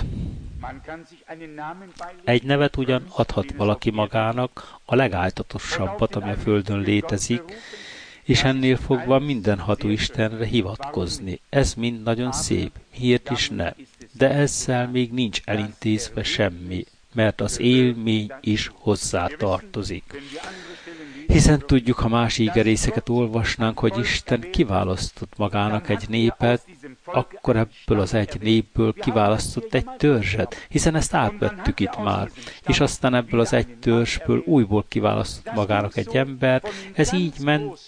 Egy nevet ugyan adhat valaki magának, a legáltatosabbat, ami a földön létezik, és ennél fogva mindenható Istenre hivatkozni. Ez mind nagyon szép, miért is ne, de ezzel még nincs elintézve semmi, mert az élmény is hozzá tartozik. Hiszen tudjuk, ha más ígerészeket olvasnánk, hogy Isten kiválasztott magának egy népet, akkor ebből az egy népből kiválasztott egy törzset, hiszen ezt átvettük itt már, és aztán ebből az egy törzsből újból kiválasztott magának egy embert, ez így ment,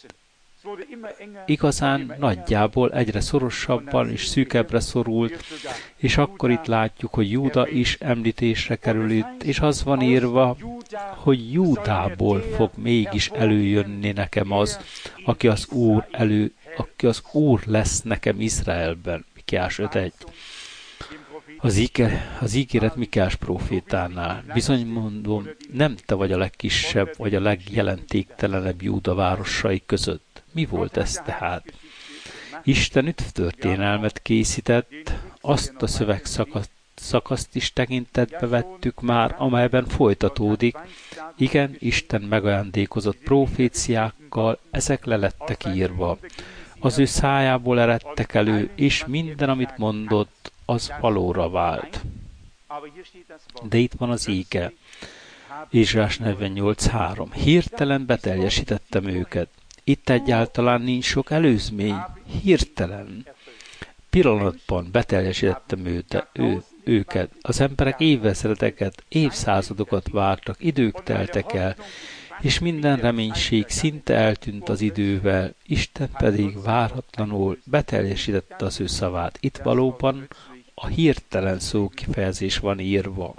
igazán nagyjából egyre szorosabban és szűkebbre szorult, és akkor itt látjuk, hogy Júda is említésre kerül itt, és az van írva, hogy Júdából fog mégis előjönni nekem az, aki az Úr elő, aki az Úr lesz nekem Izraelben. Mikiás öt egy. Az, íge, az ígéret Mikiás prófétánál. Bizony mondom, nem te vagy a legkisebb, vagy a legjelentéktelenebb Júda városai között. Mi volt ez tehát? Isten üdvtörténelmet készített, azt a szövegszakaszt szakaszt is tekintetbe vettük már, amelyben folytatódik. Igen, Isten megajándékozott proféciákkal, ezek le lettek írva. Az ő szájából eredtek elő, és minden, amit mondott, az valóra vált. De itt van az íge. Ézsaiás negyvennyolc három. Hirtelen beteljesítettem őket. Itt egyáltalán nincs sok előzmény. Hirtelen. Pillanatban beteljesítettem őte, ő, őket. Az emberek évezredeket, évszázadokat vártak, idők teltek el, és minden reménység szinte eltűnt az idővel, Isten pedig váratlanul beteljesítette az ő szavát. Itt valóban a hirtelen szó kifejezés van írva.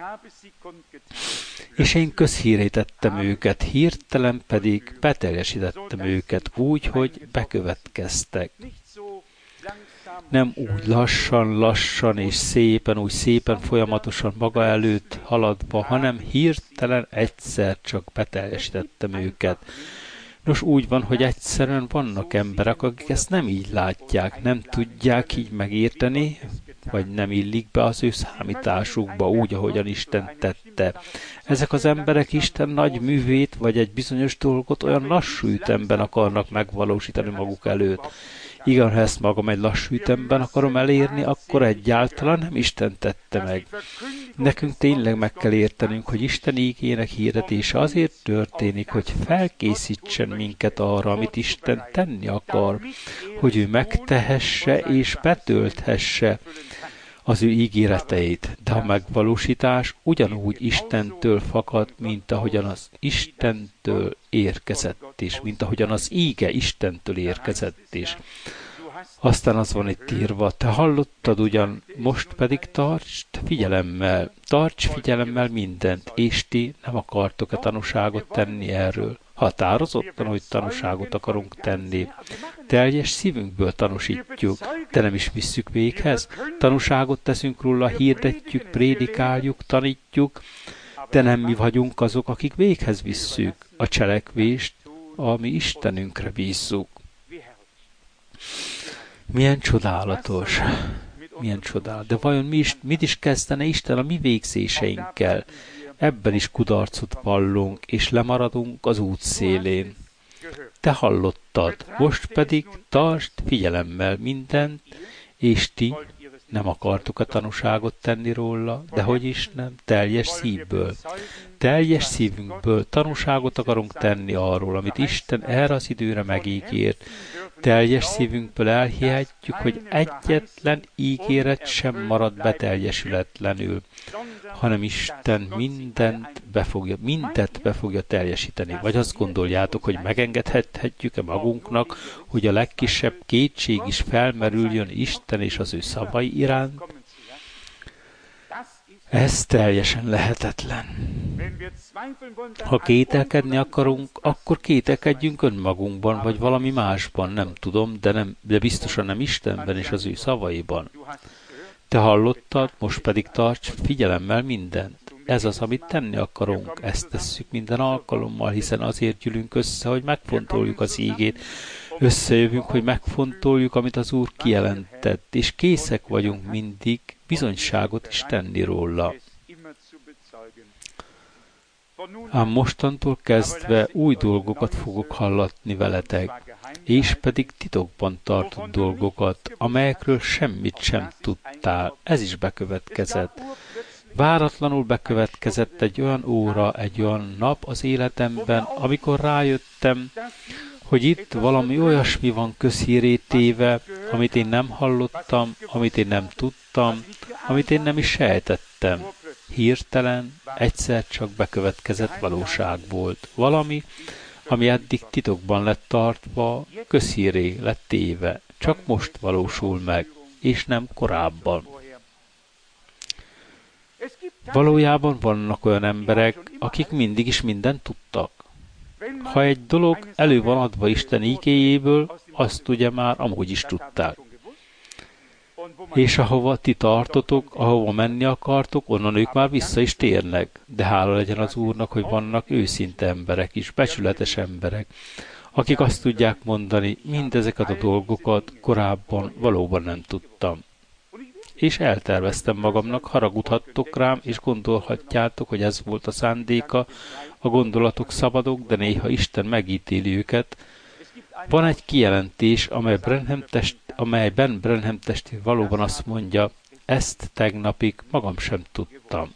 És én közhírré tettem őket, hirtelen pedig beteljesítettem őket úgy, hogy bekövetkeztek. Nem úgy lassan, lassan és szépen, úgy szépen, folyamatosan maga előtt haladva, hanem hirtelen egyszer csak beteljesítettem őket. Nos, úgy van, hogy egyszerűen vannak emberek, akik ezt nem így látják, nem tudják így megérteni, vagy nem illik be az ő számításukba úgy, ahogyan Isten tette. Ezek az emberek Isten nagy művét, vagy egy bizonyos dolgot olyan lassú ütemben akarnak megvalósítani maguk előtt. Igen, ha ezt magam egy lassú ütemben akarom elérni, akkor egyáltalán nem Isten tette meg. Nekünk tényleg meg kell értenünk, hogy Isten ígének hirdetése azért történik, hogy felkészítsen minket arra, amit Isten tenni akar, hogy ő megtehesse és betölthesse az ő ígéreteit, de a megvalósítás ugyanúgy Istentől fakad, mint ahogyan az Istentől érkezett is, mint ahogyan az íge Istentől érkezett is. Aztán az van itt írva, te hallottad ugyan, most pedig tartsd figyelemmel, tarts figyelemmel mindent, és ti nem akartok-e tanúságot tenni erről? Határozottan, hogy tanúságot akarunk tenni. Teljes szívünkből tanúsítjuk, de nem is visszük véghez. Tanúságot teszünk róla, hirdetjük, prédikáljuk, tanítjuk, de nem mi vagyunk azok, akik véghez visszük a cselekvést, ami Istenünkre bízzuk. Milyen csodálatos, milyen csodálatos. De vajon mi is, mit is kezdene Isten a mi végzéseinkkel? Ebben is kudarcot vallunk, és lemaradunk az út szélén. Te hallottad, most pedig tartsd figyelemmel mindent, és ti nem akartuk a tanúságot tenni róla, de hogy is nem, teljes szívből. Teljes szívünkből tanúságot akarunk tenni arról, amit Isten erre az időre megígért. Teljes szívünkből elhihetjük, hogy egyetlen ígéret sem marad beteljesületlenül, hanem Isten mindent be fogja, mindet be fogja teljesíteni. Vagy azt gondoljátok, hogy megengedhetjük-e magunknak, hogy a legkisebb kétség is felmerüljön Isten és az ő szavai iránt? Ez teljesen lehetetlen. Ha kételkedni akarunk, akkor kételkedjünk önmagunkban, vagy valami másban, nem tudom, de, nem, de biztosan nem Istenben és az ő szavaiban. Te hallottad, most pedig tarts figyelemmel mindent. Ez az, amit tenni akarunk, ezt tesszük minden alkalommal, hiszen azért gyűlünk össze, hogy megfontoljuk az ígét. Összejövünk, hogy megfontoljuk, amit az Úr kijelentett, és készek vagyunk mindig bizonyságot is tenni róla. Ám mostantól kezdve új dolgokat fogok hallatni veletek, és pedig titokban tartott dolgokat, amelyekről semmit sem tudtál. Ez is bekövetkezett. Váratlanul bekövetkezett egy olyan óra, egy olyan nap az életemben, amikor rájöttem, hogy itt valami olyasmi van közhírré téve, amit én nem hallottam, amit én nem tudtam, amit én nem is sejtettem. Hirtelen, egyszer csak bekövetkezett valóság volt. Valami, ami eddig titokban lett tartva, közhírré lett téve. Csak most valósul meg, és nem korábban. Valójában vannak olyan emberek, akik mindig is mindent tudtak. Ha egy dolog elő van adva Isten ígéjéből, azt ugye már amúgy is tudták. És ahova ti tartotok, ahova menni akartok, onnan ők már vissza is térnek. De hála legyen az Úrnak, hogy vannak őszinte emberek is, becsületes emberek, akik azt tudják mondani, mindezeket a dolgokat korábban valóban nem tudtam. És elterveztem magamnak, haragudhattok rám, és gondolhatjátok, hogy ez volt a szándéka, a gondolatok szabadok, de néha Isten megítéli őket. Van egy kijelentés, amely Branham test, amelyben Branham testvér valóban azt mondja, ezt tegnapig magam sem tudtam.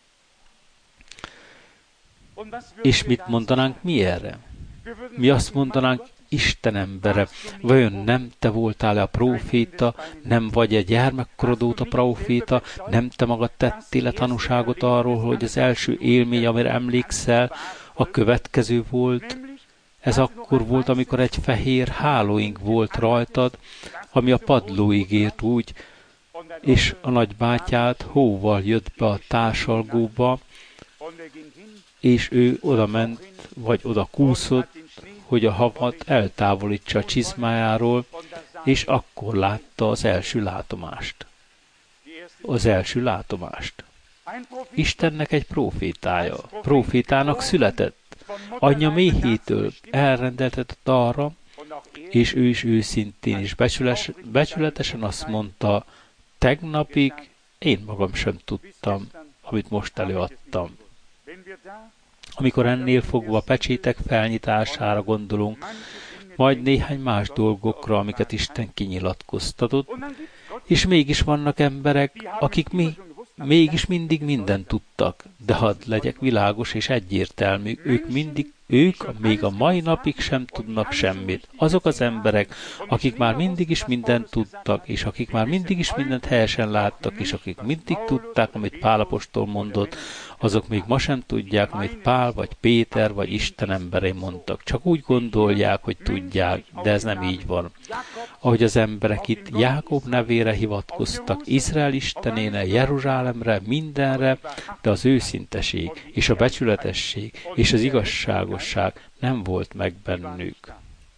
És mit mondanánk mi erre? Mi azt mondanánk, Isten embere, vajon nem te voltál-e a próféta, nem vagy egy gyermekkorod óta próféta, nem te magad tettél le tanúságot arról, hogy az első élmény, amire emlékszel, a következő volt? Ez akkor volt, amikor egy fehér hálóink volt rajtad, ami a padlóig ért úgy, és a nagybátyád hóval jött be a társalgóba, és ő oda ment, vagy oda kúszott, hogy a havat eltávolítsa a csizmájáról, és akkor látta az első látomást. Az első látomást. Istennek egy prófétája, prófétának született. Anyja méhétől elrendeltetett arra, és ő is őszintén és becsületesen azt mondta, tegnapig én magam sem tudtam, amit most előadtam. Amikor ennél fogva a pecsétek felnyitására gondolunk, majd néhány más dolgokra, amiket Isten kinyilatkoztatott, és mégis vannak emberek, akik mi mégis mindig mindent tudtak, de hadd legyek világos és egyértelmű, ők mindig, ők még a mai napig sem tudnak semmit. Azok az emberek, akik már mindig is mindent tudtak, és akik már mindig is mindent helyesen láttak, és akik mindig tudták, amit Pál apostol mondott, azok még ma sem tudják, amit Pál, vagy Péter, vagy Isten emberei mondtak. Csak úgy gondolják, hogy tudják, de ez nem így van. Ahogy az emberek itt Jákob nevére hivatkoztak, Izrael istenéne, Jeruzsálemre, mindenre, de az őszinteség, és a becsületesség, és az igazságosság nem volt meg bennük.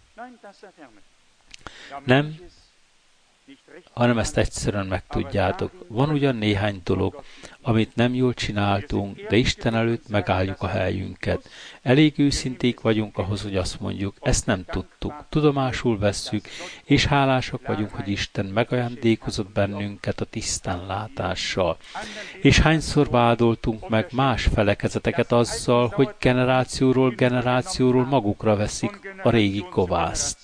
Nem, hanem ezt egyszerűen megtudjátok. Van ugyan néhány dolog, amit nem jól csináltunk, de Isten előtt megálljuk a helyünket. Elég őszinték vagyunk ahhoz, hogy azt mondjuk, ezt nem tudtuk, tudomásul vesszük, és hálásak vagyunk, hogy Isten megajándékozott bennünket a tisztánlátással. És hányszor vádoltunk meg más felekezeteket azzal, hogy generációról generációról magukra veszik a régi kovászt.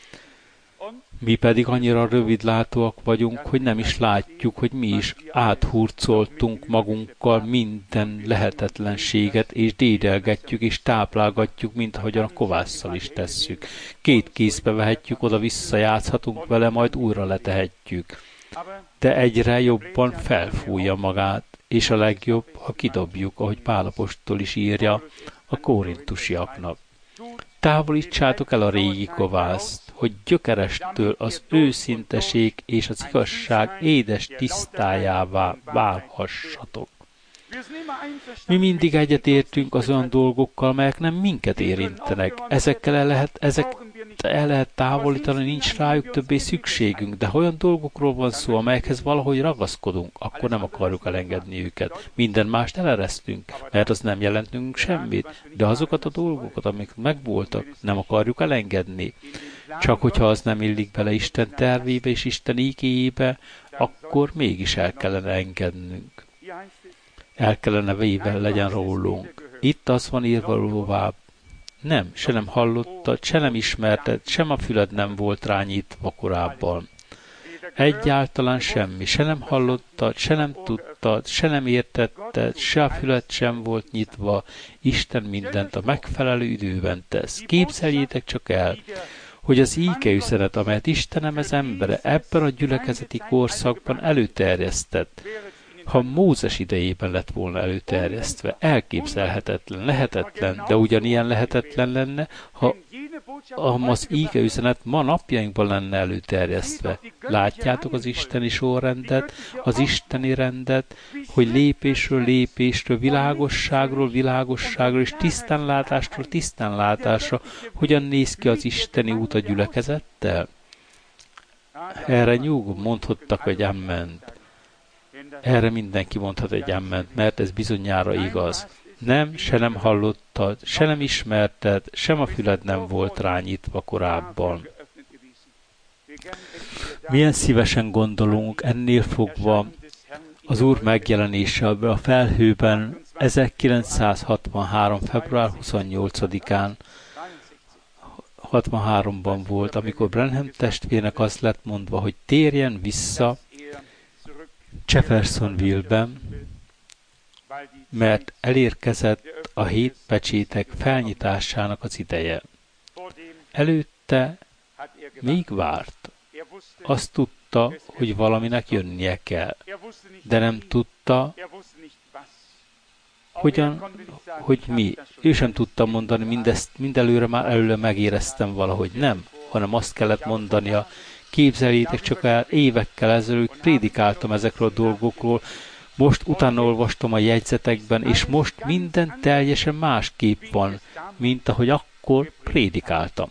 Mi pedig annyira rövidlátóak vagyunk, hogy nem is látjuk, hogy mi is áthurcoltunk magunkkal minden lehetetlenséget, és dédelgetjük és táplálgatjuk, mint ahogyan a kovásszal is tesszük. Két kézbe vehetjük, oda-vissza játszhatunk vele, majd újra letehetjük. De egyre jobban felfújja magát, és a legjobb, ha kidobjuk, ahogy Pál apostol is írja a korintusiaknak. Távolítsátok el a régi kovászt, hogy gyökerestől az őszinteség és az igazság édes tisztájává válhassatok. Mi mindig egyetértünk az olyan dolgokkal, melyek nem minket érintenek. Ezekkel el lehet, ezek el lehet távolítani, nincs rájuk többé szükségünk, de ha olyan dolgokról van szó, amelyekhez valahogy ragaszkodunk, akkor nem akarjuk elengedni őket. Minden mást eleresztünk, mert az nem jelentünk semmit, de azokat a dolgokat, amik megvoltak, nem akarjuk elengedni. Csak hogyha az nem illik bele Isten tervébe és Isten ígéjébe, akkor mégis el kellene engednünk. El kellene véve legyen rólunk. Itt az van írva róla, nem, se nem hallottad, se nem ismerted, sem a füled nem volt rányítva korábban. Egyáltalán semmi, se nem hallottad, se nem tudtad, se nem értetted, se a füled sem volt nyitva. Isten mindent a megfelelő időben tesz. Képzeljétek csak el, hogy az íge üzenet, amelyet Istenem az embere ebben a gyülekezeti korszakban előterjesztett, ha Mózes idejében lett volna előterjesztve, elképzelhetetlen, lehetetlen, de ugyanilyen lehetetlen lenne, ha az íge üzenet ma napjainkban lenne előterjesztve. Látjátok az isteni sorrendet, az isteni rendet, hogy lépésről lépésről, világosságról világosságról és tisztánlátásról tisztánlátásra hogyan néz ki az isteni út a gyülekezettel? Erre nyugodtan mondhattak egy amment. Erre mindenki mondhat egy amment, mert ez bizonyára igaz. Nem, se nem hallottad, se nem ismerted, sem a füled nem volt rányítva korábban. Milyen szívesen gondolunk ennél fogva az Úr megjelenése a felhőben ezerkilencszázhatvanhárom. február huszonnyolcadikán hatvanháromban volt, amikor Branham testvérnek azt lett mondva, hogy térjen vissza Jeffersonville-ben, mert elérkezett a hét pecsétek felnyitásának az ideje. Előtte még várt. Azt tudta, hogy valaminek jönnie kell, de nem tudta, hogyan, hogy mi. Ő sem tudta mondani, mindezt mindelőre már előre megéreztem valahogy. Nem, hanem azt kellett mondania, képzeljétek csak el, évekkel ezelőtt prédikáltam ezekről a dolgokról, most utána olvastam a jegyzetekben, és most minden teljesen másképp van, mint ahogy akkor prédikáltam.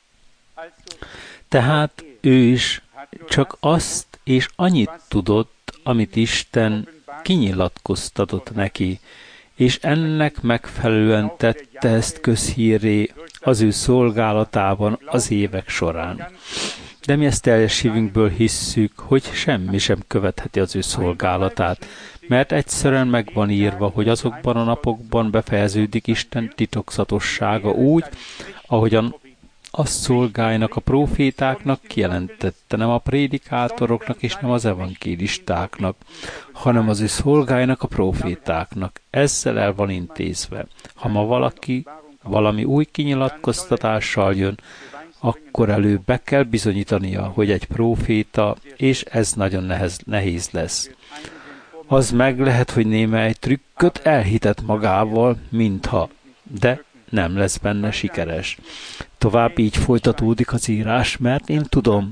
Tehát ő is csak azt és annyit tudott, amit Isten kinyilatkoztatott neki, és ennek megfelelően tette ezt közhírré az ő szolgálatában az évek során. De mi ezt teljes szívünkből hisszük, hogy semmi sem követheti az ő szolgálatát, mert egyszerűen meg van írva, hogy azokban a napokban befejeződik Isten titokzatossága úgy, ahogyan azt szolgáljanak a prófétáknak kijelentette, nem a prédikátoroknak és nem az evangélistáknak, hanem az ő szolgáljanak a prófétáknak. Ezzel el van intézve. Ha ma valaki valami új kinyilatkoztatással jön, akkor előbb be kell bizonyítania, hogy egy próféta, és ez nagyon nehez, nehéz lesz. Az meg lehet, hogy némely trükköt elhitet magával, mintha, de nem lesz benne sikeres. Tovább így folytatódik az írás, mert én tudom,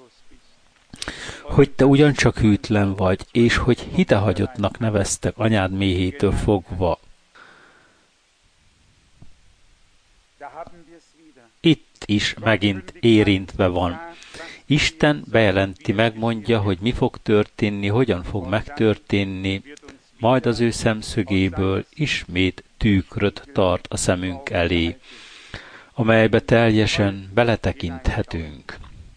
hogy te ugyancsak hűtlen vagy, és hogy hitehagyottnak neveztek anyád méhétől fogva. Itt is megint érintve van. Isten bejelenti, megmondja, hogy mi fog történni, hogyan fog megtörténni, majd az ő szemszögéből ismét tükröt tart a szemünk elé, amelybe teljesen beletekinthetünk.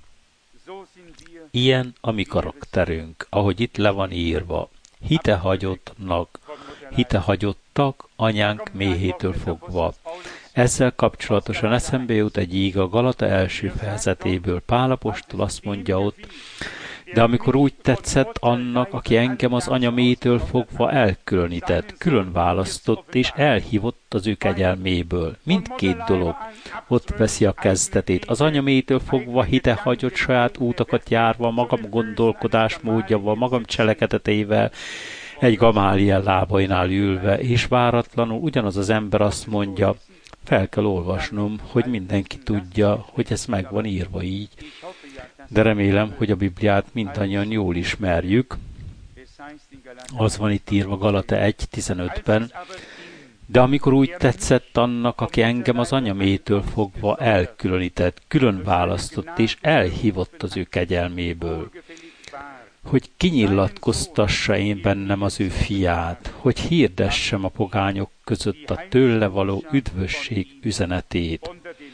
Ilyen a mi karakterünk, ahogy itt le van írva, hitehagyottnak, hitehagyottak anyánk méhétől fogva. Ezzel kapcsolatosan eszembe jut egy íg a Galata első fejezetéből. Pál apostol azt mondja ott, de amikor úgy tetszett annak, aki engem az anya méhétől fogva elkülönített, külön választott és elhívott az ő kegyelméből. Mindkét dolog ott veszi a kezdetét. Az anya méhétől fogva hitehagyott saját útakat járva, magam gondolkodásmódjával, magam cselekedetével, egy Gamáliel lábainál ülve, és váratlanul ugyanaz az ember azt mondja, fel kell olvasnom, hogy mindenki tudja, hogy ez meg van írva így. De remélem, hogy a Bibliát mindannyian jól ismerjük. Az van itt írva Galata egy tizenötben. De amikor úgy tetszett annak, aki engem az anyamétől fogva elkülönített, külön választott és elhívott az ő kegyelméből, hogy kinyilatkoztassa én bennem az ő fiát, hogy hirdessem a pogányok között a tőle való üdvösség üzenetét.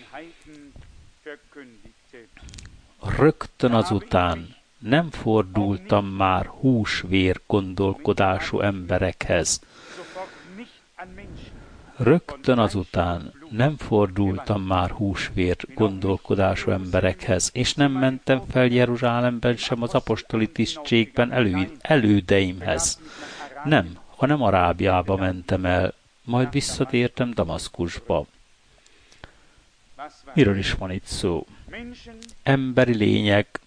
Rögtön azután nem fordultam már hús-vér gondolkodású emberekhez. Rögtön azután nem fordultam már hús-vér gondolkodású emberekhez, és nem mentem fel Jeruzsálemben sem az apostoli tisztségben elő, elődeimhez. Nem, hanem Arábiába mentem el, majd visszatértem Damaszkusba. Miről is van itt szó? Emberi lények,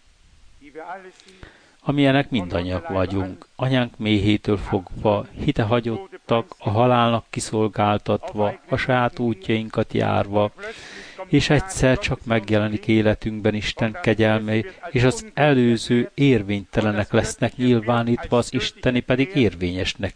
amilyenek mindannyiak vagyunk, anyánk méhétől fogva, hitehagyottak, a halálnak kiszolgáltatva, a saját útjainkat járva, és egyszer csak megjelenik életünkben Isten kegyelme, és az előző érvénytelenek lesznek nyilvánítva, az isteni pedig érvényesnek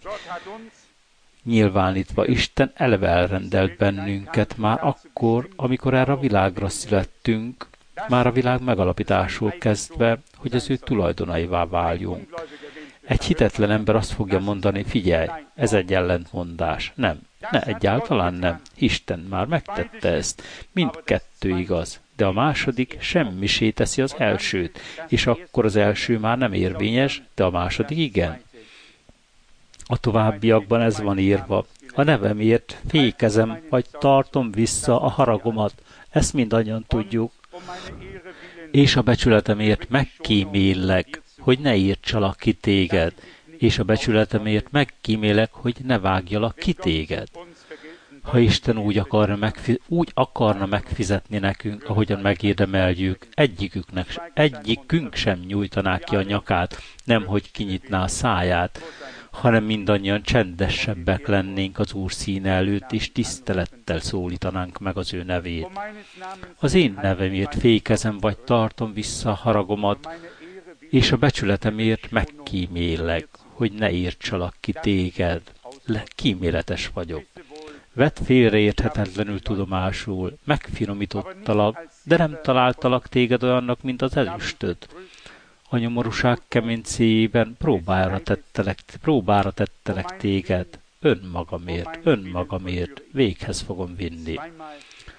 nyilvánítva. Isten eleve elrendelt bennünket már akkor, amikor erre a világra születtünk, már a világ megalapításról kezdve, hogy az ő tulajdonaivá váljunk. Egy hitetlen ember azt fogja mondani, figyelj, ez egy ellentmondás. Nem, ne, egyáltalán nem. Isten már megtette ezt. Mindkettő igaz, de a második semmisé teszi az elsőt, és akkor az első már nem érvényes, de a második igen. A továbbiakban ez van írva. A nevemért fékezem, vagy tartom vissza a haragomat. Ezt mindannyian tudjuk. És a becsületemért megkíméllek, hogy ne írtsalak ki téged, és a becsületemért megkímélek, hogy ne vágjalak ki téged. Ha Isten úgy akarna, megfiz- úgy akarna megfizetni nekünk, ahogyan megérdemeljük, egyiküknek, egyikünk sem nyújtaná ki a nyakát, nemhogy kinyitná a száját, hanem mindannyian csendesebbek lennénk az Úr színe előtt, és tisztelettel szólítanánk meg az ő nevét. Az én nevemért fékezem, vagy tartom vissza a haragomat, és a becsületemért megkímélek, hogy ne írtsalak ki téged. Le, kíméletes vagyok. Vedd félreérthetetlenül tudomásul, megfinomítottalak, de nem találtalak téged olyannak, mint az ezüstöd. A nyomorúság kemencéjében próbára tettelek, próbára tettelek téged, önmagamért, önmagamért véghez fogom vinni.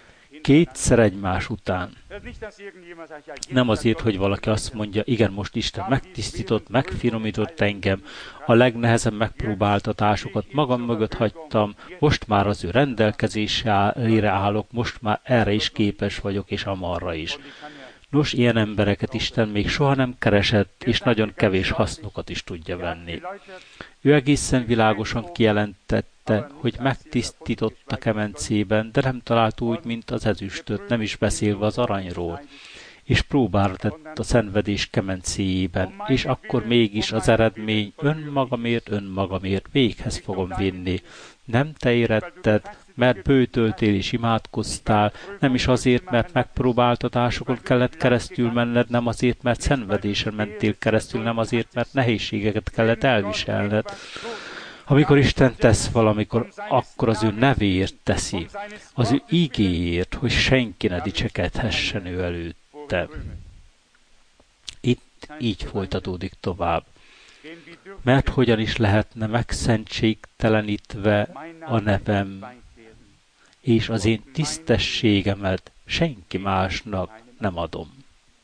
kétszer egymás után. Nem azért, hogy valaki azt mondja, igen, most Isten megtisztított, megfinomított engem, a legnehezebb megpróbáltatásokat magam mögött hagytam, most már az ő rendelkezésére állok, most már erre is képes vagyok, és amarra is. Nos, ilyen embereket Isten még soha nem keresett, és nagyon kevés hasznokat is tudja venni. Ő egészen világosan kijelentette, hogy megtisztított a kemencében, de nem talált úgy, mint az ezüstöt, nem is beszélve az aranyról. És próbára tett a szenvedés kemencéjében, és akkor mégis az eredmény önmagamért, önmagamért véghez fogom vinni. Nem te éretted, mert bőtöltél és imádkoztál, nem is azért, mert megpróbáltatásokon kellett keresztül menned, nem azért, mert szenvedésen mentél keresztül, nem azért, mert nehézségeket kellett elviselned. Amikor Isten tesz valamikor, akkor az ő nevéért teszi, az ő ígéért, hogy senki ne dicsekedhessen ő előtte. Itt így folytatódik tovább. Mert hogyan is lehetne megszentségtelenítve a nevem, és az én tisztességemet senki másnak nem adom.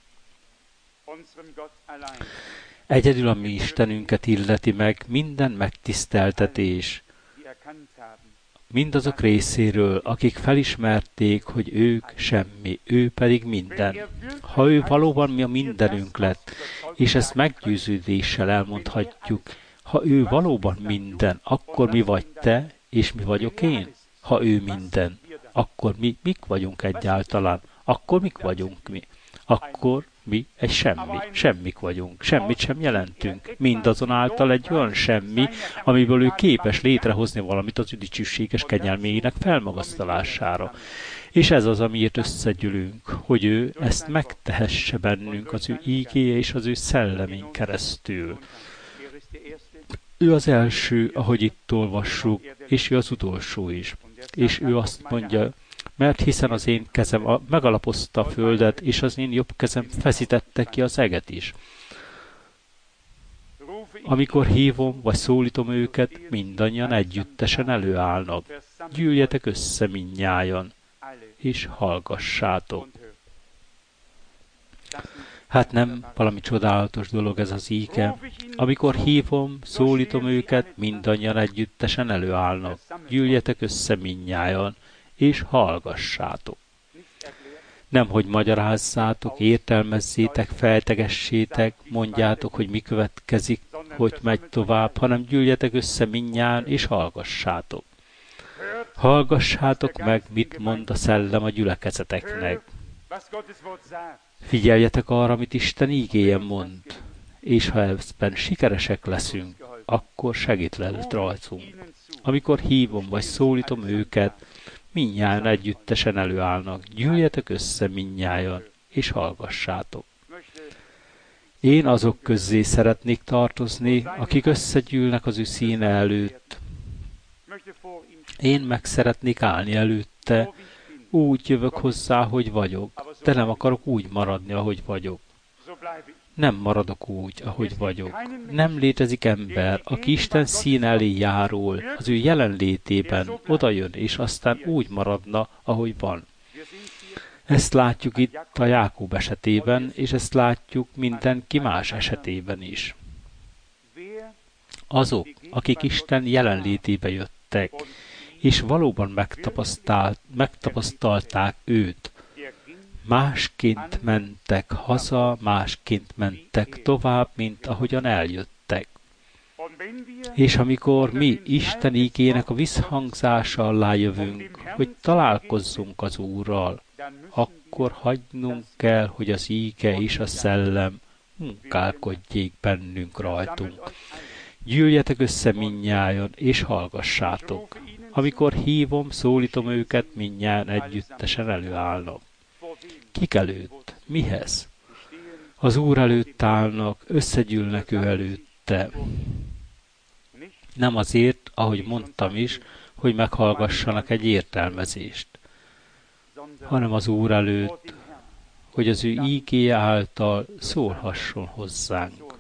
Egyedül a mi Istenünket illeti meg minden megtiszteltetés, mindazok részéről, akik felismerték, hogy ők semmi, ő pedig minden. Ha ő valóban mi a mindenünk lett, és ezt meggyőződéssel elmondhatjuk, ha ő valóban minden, akkor mi vagy te, és mi vagyok én? Ha ő minden, akkor mi mik vagyunk egyáltalán? Akkor mik vagyunk mi? Akkor mi egy semmi, semmik vagyunk, semmit sem jelentünk. Mindazonáltal egy olyan semmi, amiből ő képes létrehozni valamit az ő dicsőséges kegyelmének felmagasztalására. És ez az, amiért összegyűlünk, hogy ő ezt megtehesse bennünk az ő ígéje és az ő szellemén keresztül. Ő az első, ahogy itt olvassuk, és ő az utolsó is. És ő azt mondja, mert hiszen az én kezem a, megalapozta a földet, és az én jobb kezem feszítette ki az eget is. Amikor hívom, vagy szólítom őket, mindannyian együttesen előállnak. Gyűljetek össze mindnyájan, és hallgassátok. Hát nem valami csodálatos dolog ez az íge. Amikor hívom, szólítom őket, mindannyian együttesen előállnak. Gyűljetek össze mindnyájan, és hallgassátok. Nem, hogy magyarázzátok, értelmezzétek, feltegessétek, mondjátok, hogy mi következik, hogy megy tovább, hanem gyűljetek össze mindnyájan, és hallgassátok. Hallgassátok meg, mit mond a szellem a gyülekezeteknek. Figyeljetek arra, amit Isten ígéje mond, és ha ebben sikeresek leszünk, akkor segít le rajtunk. Amikor hívom vagy szólítom őket, mindnyájan együttesen előállnak. Gyűljetek össze mindnyájan, és hallgassátok. Én azok közzé szeretnék tartozni, akik összegyűlnek az ő színe előtt. Én meg szeretnék állni előtte, úgy jövök hozzá, hogy vagyok, de nem akarok úgy maradni, ahogy vagyok. Nem maradok úgy, ahogy vagyok. Nem létezik ember, aki Isten színe elé járul, az ő jelenlétében odajön, és aztán úgy maradna, ahogy van. Ezt látjuk itt a Jákob esetében, és ezt látjuk mindenki más esetében is. Azok, akik Isten jelenlétébe jöttek, és valóban megtapasztalt, megtapasztalták őt, másként mentek haza, másként mentek tovább, mint ahogyan eljöttek. És amikor mi Isten ígének a visszhangzása alá jövünk, hogy találkozzunk az Úrral, akkor hagynunk kell, hogy az íge és a szellem munkálkodjék bennünk rajtunk. Gyűljetek össze mindnyájan, és hallgassátok. Amikor hívom, szólítom őket, mindnyájan együttesen előállnak. Kik előtt? Mihez? Az Úr előtt állnak, összegyűlnek ő előtte. Nem azért, ahogy mondtam is, hogy meghallgassanak egy értelmezést, hanem az Úr előtt, hogy az ő ígéje által szólhasson hozzánk.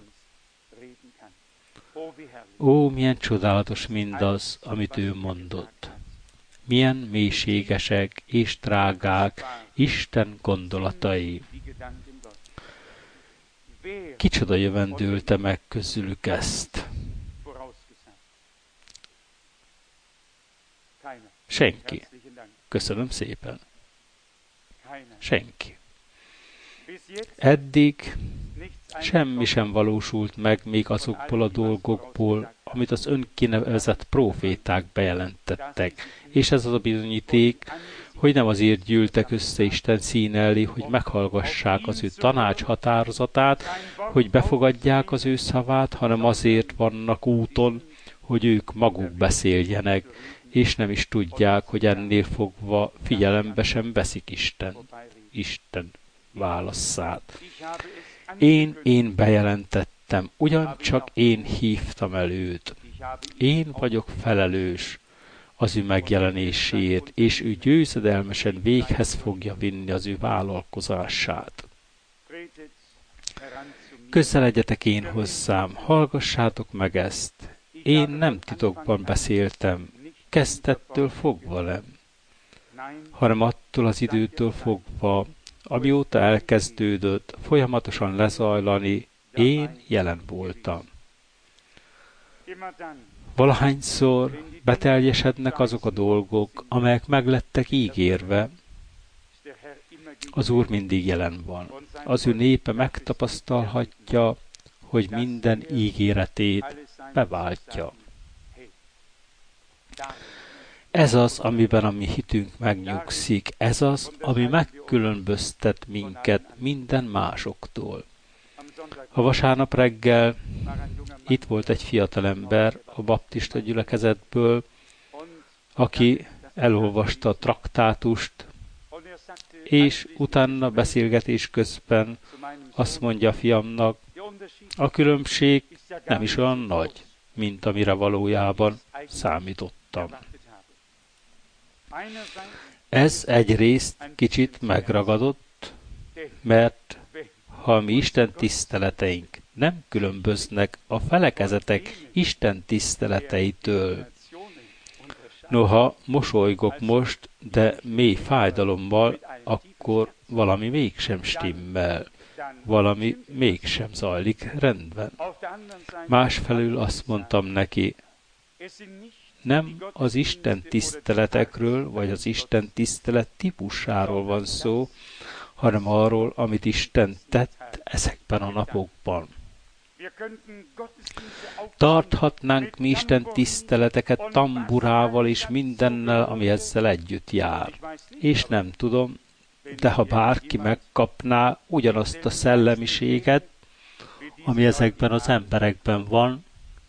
Ó, milyen csodálatos mindaz, amit ő mondott. milyen mélységesek és drágák Isten gondolatai. Kicsoda jövendőlte meg közülük ezt? Senki. Köszönöm szépen. Senki. Eddig semmi sem valósult meg még azokból a dolgokból, amit az önkinevezett próféták bejelentettek. És ez az a bizonyíték, hogy nem azért gyűltek össze Isten színe elé, hogy meghallgassák az ő tanács határozatát, hogy befogadják az ő szavát, hanem azért vannak úton, hogy ők maguk beszéljenek, és nem is tudják, hogy ennél fogva figyelembe sem veszik Isten, Isten válaszát. Én, én bejelentettem, ugyancsak én hívtam el őt. Én vagyok felelős az ő megjelenéséért, és ő győzedelmesen véghez fogja vinni az ő vállalkozását. Közeledjetek én hozzám, hallgassátok meg ezt. Én nem titokban beszéltem, kezdettől fogva nem, hanem attól az időtől fogva, amióta elkezdődött folyamatosan lezajlani, én jelen voltam. Valahányszor beteljesednek azok a dolgok, amelyek meglettek ígérve, az Úr mindig jelen van. Az ő népe megtapasztalhatja, hogy minden ígéretét beváltja. Ez az, amiben a mi hitünk megnyugszik, ez az, ami megkülönböztet minket minden másoktól. A vasárnap reggel itt volt egy fiatalember a baptista gyülekezetből, aki elolvasta a traktátust, és utána beszélgetés közben azt mondja a fiamnak, a különbség nem is olyan nagy, mint amire valójában számítottam. Ez egyrészt kicsit megragadott, mert ha mi Isten tiszteleteink nem különböznek a felekezetek Isten tiszteleteitől, noha mosolygok most, de mély fájdalommal, akkor valami mégsem stimmel, valami mégsem zajlik rendben. Másfelől azt mondtam neki, nem az Isten tiszteletekről, vagy az Isten tisztelet típusáról van szó, hanem arról, amit Isten tett ezekben a napokban. Tarthatnánk mi Isten tiszteleteket tamburával és mindennel, ami ezzel együtt jár. És nem tudom, de ha bárki megkapná ugyanazt a szellemiséget, ami ezekben az emberekben van,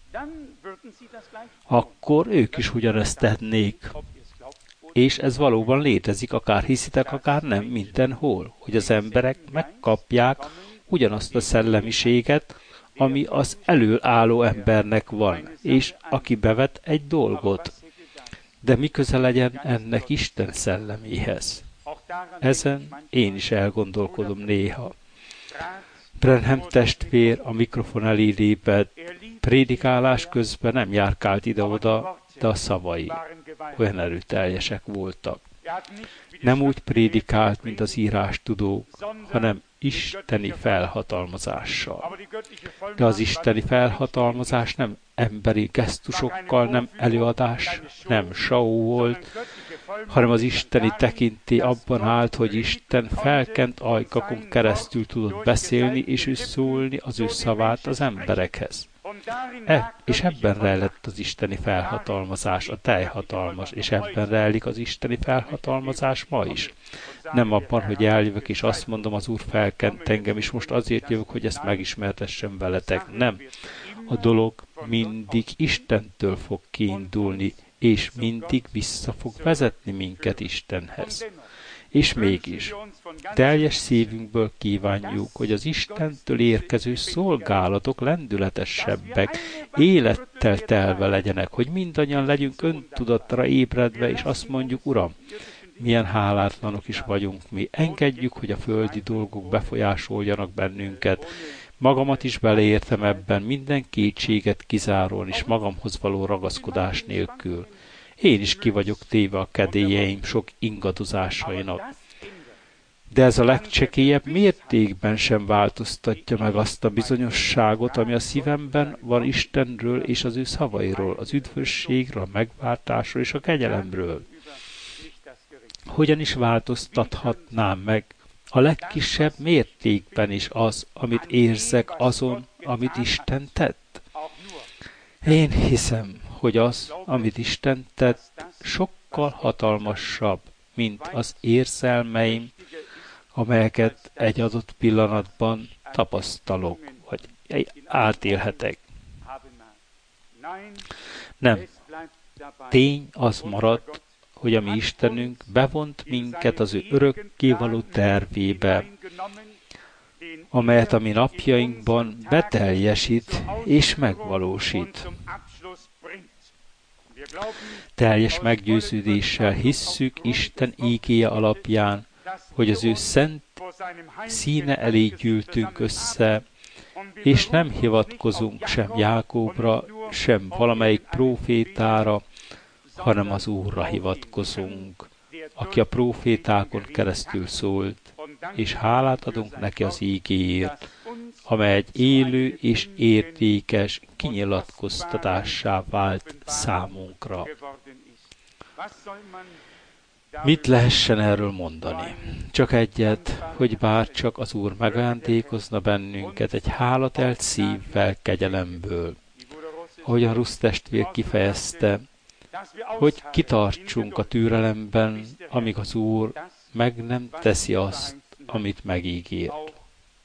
akkor ők is ugyanezt tennék. És ez valóban létezik, akár hiszitek, akár nem, mindenhol, hogy az emberek megkapják ugyanazt a szellemiséget, ami az elől álló embernek van, és aki bevet egy dolgot. De mi köze legyen ennek Isten szelleméhez? Ezen én is elgondolkodom néha. Branham testvér a mikrofon elé lépett, prédikálás közben nem járkált ide-oda, de a szavai olyan erőteljesek voltak. Nem úgy prédikált, mint az írástudók, hanem isteni felhatalmazással. De az isteni felhatalmazás nem emberi gesztusokkal, nem előadás, nem show volt, hanem az isteni tekintély abban állt, hogy Isten felkent ajkakon keresztül tudott beszélni, és ő szólni az ő szavát az emberekhez. E, és ebben rejlett az isteni felhatalmazás, a teljhatalmas, és ebben rejlik az isteni felhatalmazás ma is. Nem abban, hogy eljövök, és azt mondom, az Úr felkent engem, és most azért jövök, hogy ezt megismertessem veletek. Nem. A dolog mindig Istentől fog kiindulni, és mindig vissza fog vezetni minket Istenhez. És mégis, teljes szívünkből kívánjuk, hogy az Istentől érkező szolgálatok lendületesebbek, élettel telve legyenek, hogy mindannyian legyünk öntudatra ébredve, és azt mondjuk, Uram, milyen hálátlanok is vagyunk mi, engedjük, hogy a földi dolgok befolyásoljanak bennünket, magamat is beleértem ebben, minden kétséget kizáróan és magamhoz való ragaszkodás nélkül. Én is ki vagyok téve a kedélyeim sok ingadozásainak. De ez a legcsekélyebb mértékben sem változtatja meg azt a bizonyosságot, ami a szívemben van Istenről és az ő szavairól, az üdvösségről, a megváltásról és a kegyelemről. Hogyan is változtathatnám meg a legkisebb mértékben is az, amit érzek azon, amit Isten tett? Én hiszem, hogy az, amit Isten tett, sokkal hatalmasabb, mint az érzelmeim, amelyeket egy adott pillanatban tapasztalok, vagy átélhetek. Nem. Tény az maradt, hogy a mi Istenünk bevont minket az ő örökkévaló tervébe, amelyet a mi napjainkban beteljesít és megvalósít. Teljes meggyőződéssel hisszük Isten ígéje alapján, hogy az ő szent színe elé gyűltünk össze, és nem hivatkozunk sem Jákóbra, sem valamelyik prófétára, hanem az Úrra hivatkozunk, aki a prófétákon keresztül szólt, és hálát adunk neki az ígéért, amely egy élő és értékes kinyilatkoztatássá vált számunkra. Mit lehessen erről mondani? Csak egyet, hogy bár csak az Úr megajándékozna bennünket egy hálatelt szívvel kegyelemből, ahogy a Rusz testvér kifejezte, hogy kitartsunk a türelemben, amíg az Úr meg nem teszi azt, amit megígért.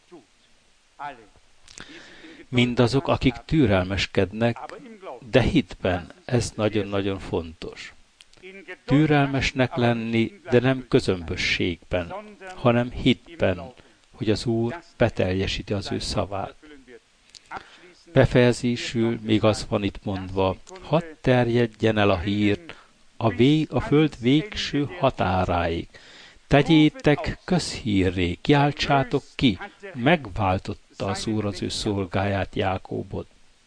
Mindazok, akik türelmeskednek, de hitben, ez nagyon-nagyon fontos. Türelmesnek lenni, de nem közömbösségben, hanem hitben, hogy az Úr beteljesíti az ő szavát. Befejezésül még az van itt mondva, hadd terjedjen el a hír a, vég, a föld végső határáig. Tegyétek közhírré, kiáltsátok ki, megváltotta az Úr az ő szolgáját, Jákóbot.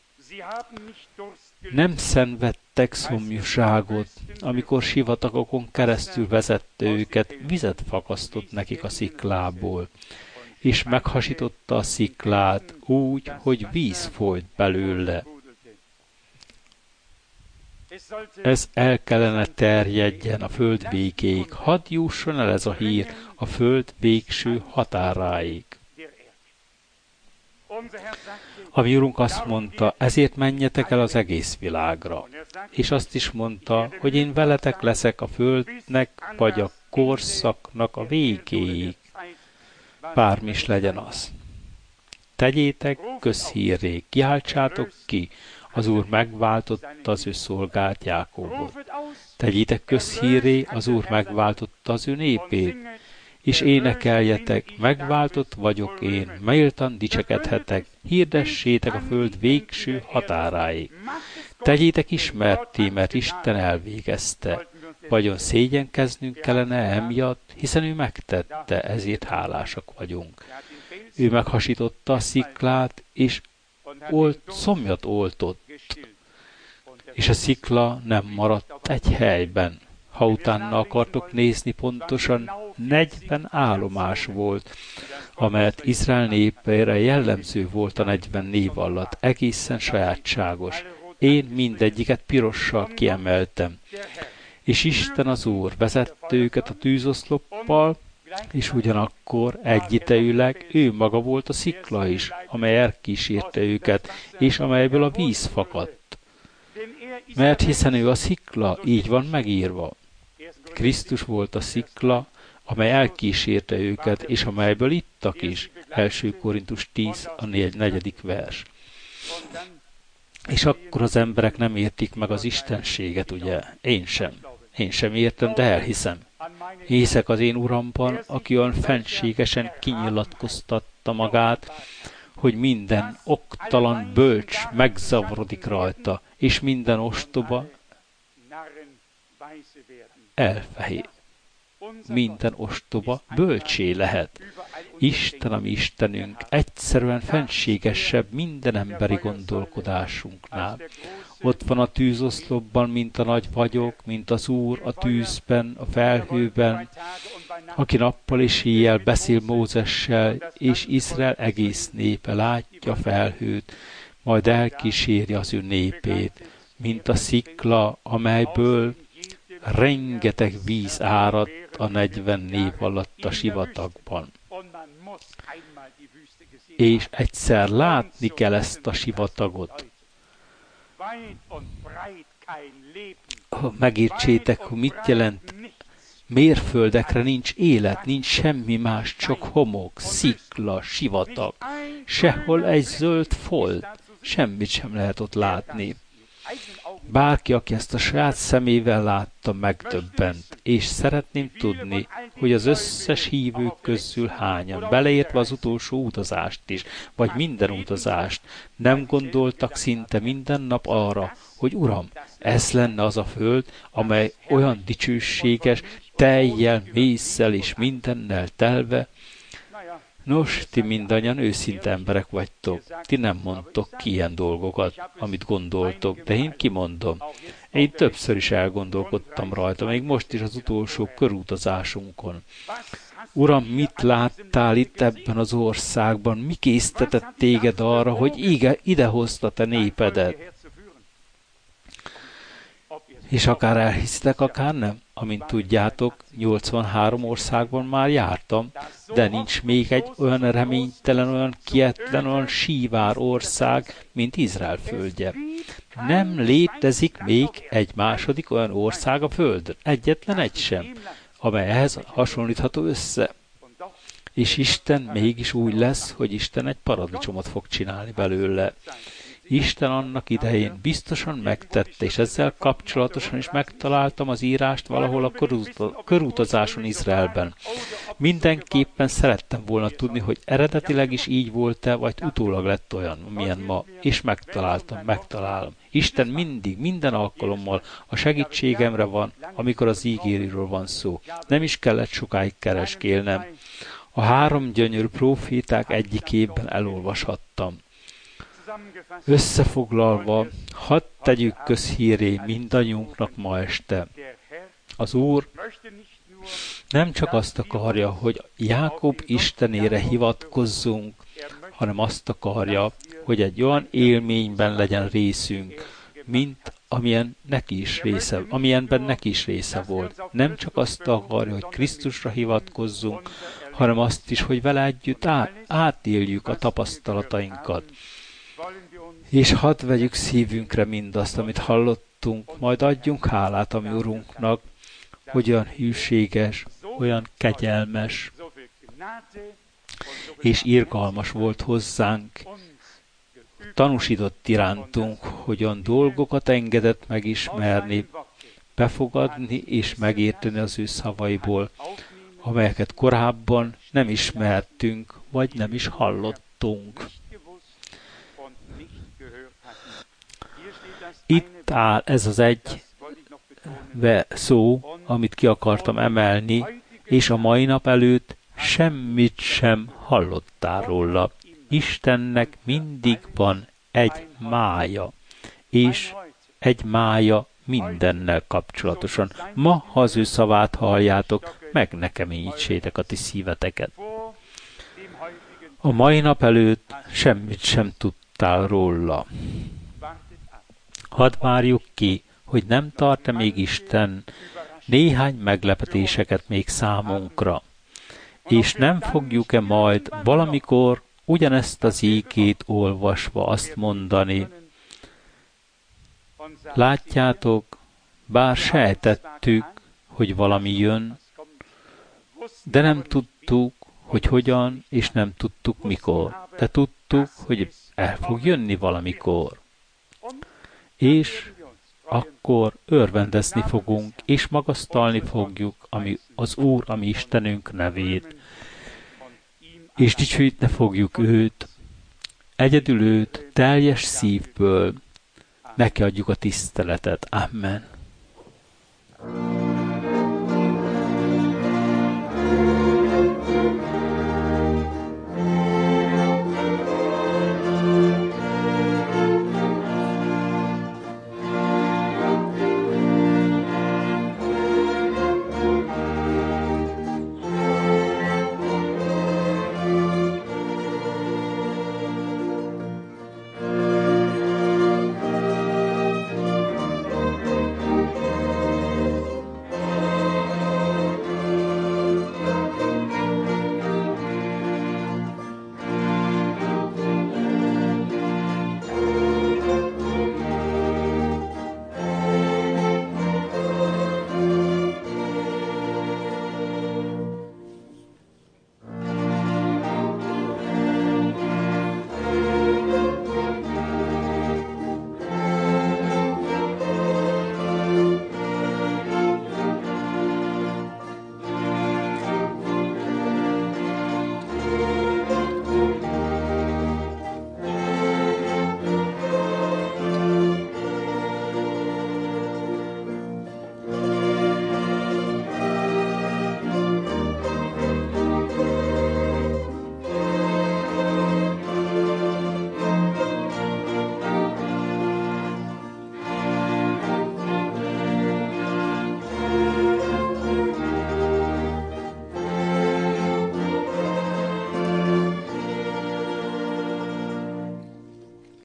Nem szenvedtek szomjúságot, amikor sivatagokon keresztül vezette őket, vizet fakasztott nekik a sziklából, és meghasította a sziklát úgy, hogy víz folyt belőle. Ez el kellene terjedjen a föld végéig, hadd jusson el ez a hír a föld végső határáig. A mi Urunk azt mondta, ezért menjetek el az egész világra. És azt is mondta, hogy én veletek leszek a földnek, vagy a korszaknak a végéig. Bármi is legyen az. Tegyétek közhírré, kiáltsátok ki, az Úr megváltotta az ő szolgált Jákóbot. Tegyétek közhírré, az Úr megváltotta az ő népét, és énekeljetek, megváltott vagyok én, méltan dicsekedhetek, hirdessétek a föld végső határáig. Tegyétek ismerté, mert Isten elvégezte. Vajon szégyenkeznünk kellene emiatt, hiszen ő megtette, ezért hálásak vagyunk. Ő meghasította a sziklát, és olt, szomjat oltott, és a szikla nem maradt egy helyben. Ha utána akartok nézni, pontosan negyven állomás volt, amelyet Izrael népére jellemző volt a negyven név alatt, egészen sajátságos. Én mindegyiket pirossal kiemeltem. És Isten az Úr vezette őket a tűzoszloppal, és ugyanakkor egyidejűleg ő maga volt a szikla is, amely elkísérte őket, és amelyből a víz fakadt. Mert hiszen ő a szikla, így van megírva. Krisztus volt a szikla, amely elkísérte őket, és amelyből ittak is. első Korintus tíz, a negyedik vers. És akkor az emberek nem értik meg az istenséget, ugye? Én sem. Én sem értem, de elhiszem. Hiszek az én Uramban, aki olyan fenségesen kinyilatkoztatta magát, hogy minden oktalan bölcs megzavarodik rajta, és minden ostoba elfehér. minden ostoba bölcsé lehet. Isten, ami Istenünk, egyszerűen fenségesebb minden emberi gondolkodásunknál. Ott van a tűzoszlopban, mint a nagy vagyok, mint az Úr a tűzben, a felhőben, aki nappal és éjjel beszél Mózessel, és Izrael egész népe látja felhőt, majd elkíséri az ő népét, mint a szikla, amelyből rengeteg víz árad a negyven nép alatt a sivatagban. És egyszer látni kell ezt a sivatagot. Megértsétek, hogy mit jelent. Mérföldekre nincs élet, nincs semmi más, csak homok, szikla, sivatag. Sehol egy zöld folt, semmit sem lehet ott látni. Bárki, aki ezt a saját szemével látta, megdöbbent, és szeretném tudni, hogy az összes hívők közül hányan, beleértve az utolsó utazást is, vagy minden utazást, nem gondoltak szinte minden nap arra, hogy Uram, ez lenne az a föld, amely olyan dicsőséges, tejjel, mésszel és mindennel telve. Nos, ti mindannyian őszinte emberek vagytok. Ti nem mondtok ki ilyen dolgokat, amit gondoltok, de én kimondom. Én többször is elgondolkodtam rajta, még most is az utolsó körutazásunkon. Uram, mit láttál itt ebben az országban? Mi késztetett téged arra, hogy ige, idehozta te népedet? És akár elhiszitek, akár nem. Amint tudjátok, nyolcvanhárom országban már jártam, de nincs még egy olyan reménytelen, olyan kietlen, olyan sívár ország, mint Izrael földje. Nem létezik még egy második olyan ország a földön, egyetlen egy sem, amely ehhez hasonlítható össze. És Isten mégis úgy lesz, hogy Isten egy paradicsomot fog csinálni belőle. Isten annak idején biztosan megtette, és ezzel kapcsolatosan is megtaláltam az írást valahol a körutazáson Izraelben. Mindenképpen szerettem volna tudni, hogy eredetileg is így volt-e, vagy utólag lett olyan, milyen ma, és megtaláltam, megtalálom. Isten mindig, minden alkalommal a segítségemre van, amikor az ígériről van szó. Nem is kellett sokáig kereskélnem. A három gyönyörű próféták egyikében elolvashattam. Összefoglalva, hadd tegyük közhíré mindannyiunknak ma este. Az Úr nem csak azt akarja, hogy Jákob Istenére hivatkozzunk, hanem azt akarja, hogy egy olyan élményben legyen részünk, mint amilyen neki is része, amilyenben neki is része volt. Nem csak azt akarja, hogy Krisztusra hivatkozzunk, hanem azt is, hogy vele együtt á, átéljük a tapasztalatainkat. És hadd vegyük szívünkre mindazt, amit hallottunk, majd adjunk hálát a mi Urunknak, hogy olyan hűséges, olyan kegyelmes és irgalmas volt hozzánk. Tanúsított irántunk, hogy olyan dolgokat engedett megismerni, befogadni és megérteni az ő szavaiból, amelyeket korábban nem ismertünk, vagy nem is hallottunk. Itt áll ez az egy szó, amit ki akartam emelni, és a mai nap előtt semmit sem hallottál róla. Istennek mindig van egy mája, és egy mája mindennel kapcsolatosan. Ma, ha az ő szavát halljátok, meg ne keményítsétek a ti szíveteket. A mai nap előtt semmit sem tudtál róla. Hadd várjuk ki, hogy nem tart-e még Isten néhány meglepetéseket még számunkra, és nem fogjuk-e majd valamikor ugyanezt az ígét olvasva azt mondani, látjátok, bár sejtettük, hogy valami jön, de nem tudtuk, hogy hogyan, és nem tudtuk mikor, de tudtuk, hogy el fog jönni valamikor. És akkor örvendezni fogunk, és magasztalni fogjuk ami az Úr, ami Istenünk nevét, és dicsőíteni fogjuk őt, egyedül őt, teljes szívből, neki adjuk a tiszteletet. Amen.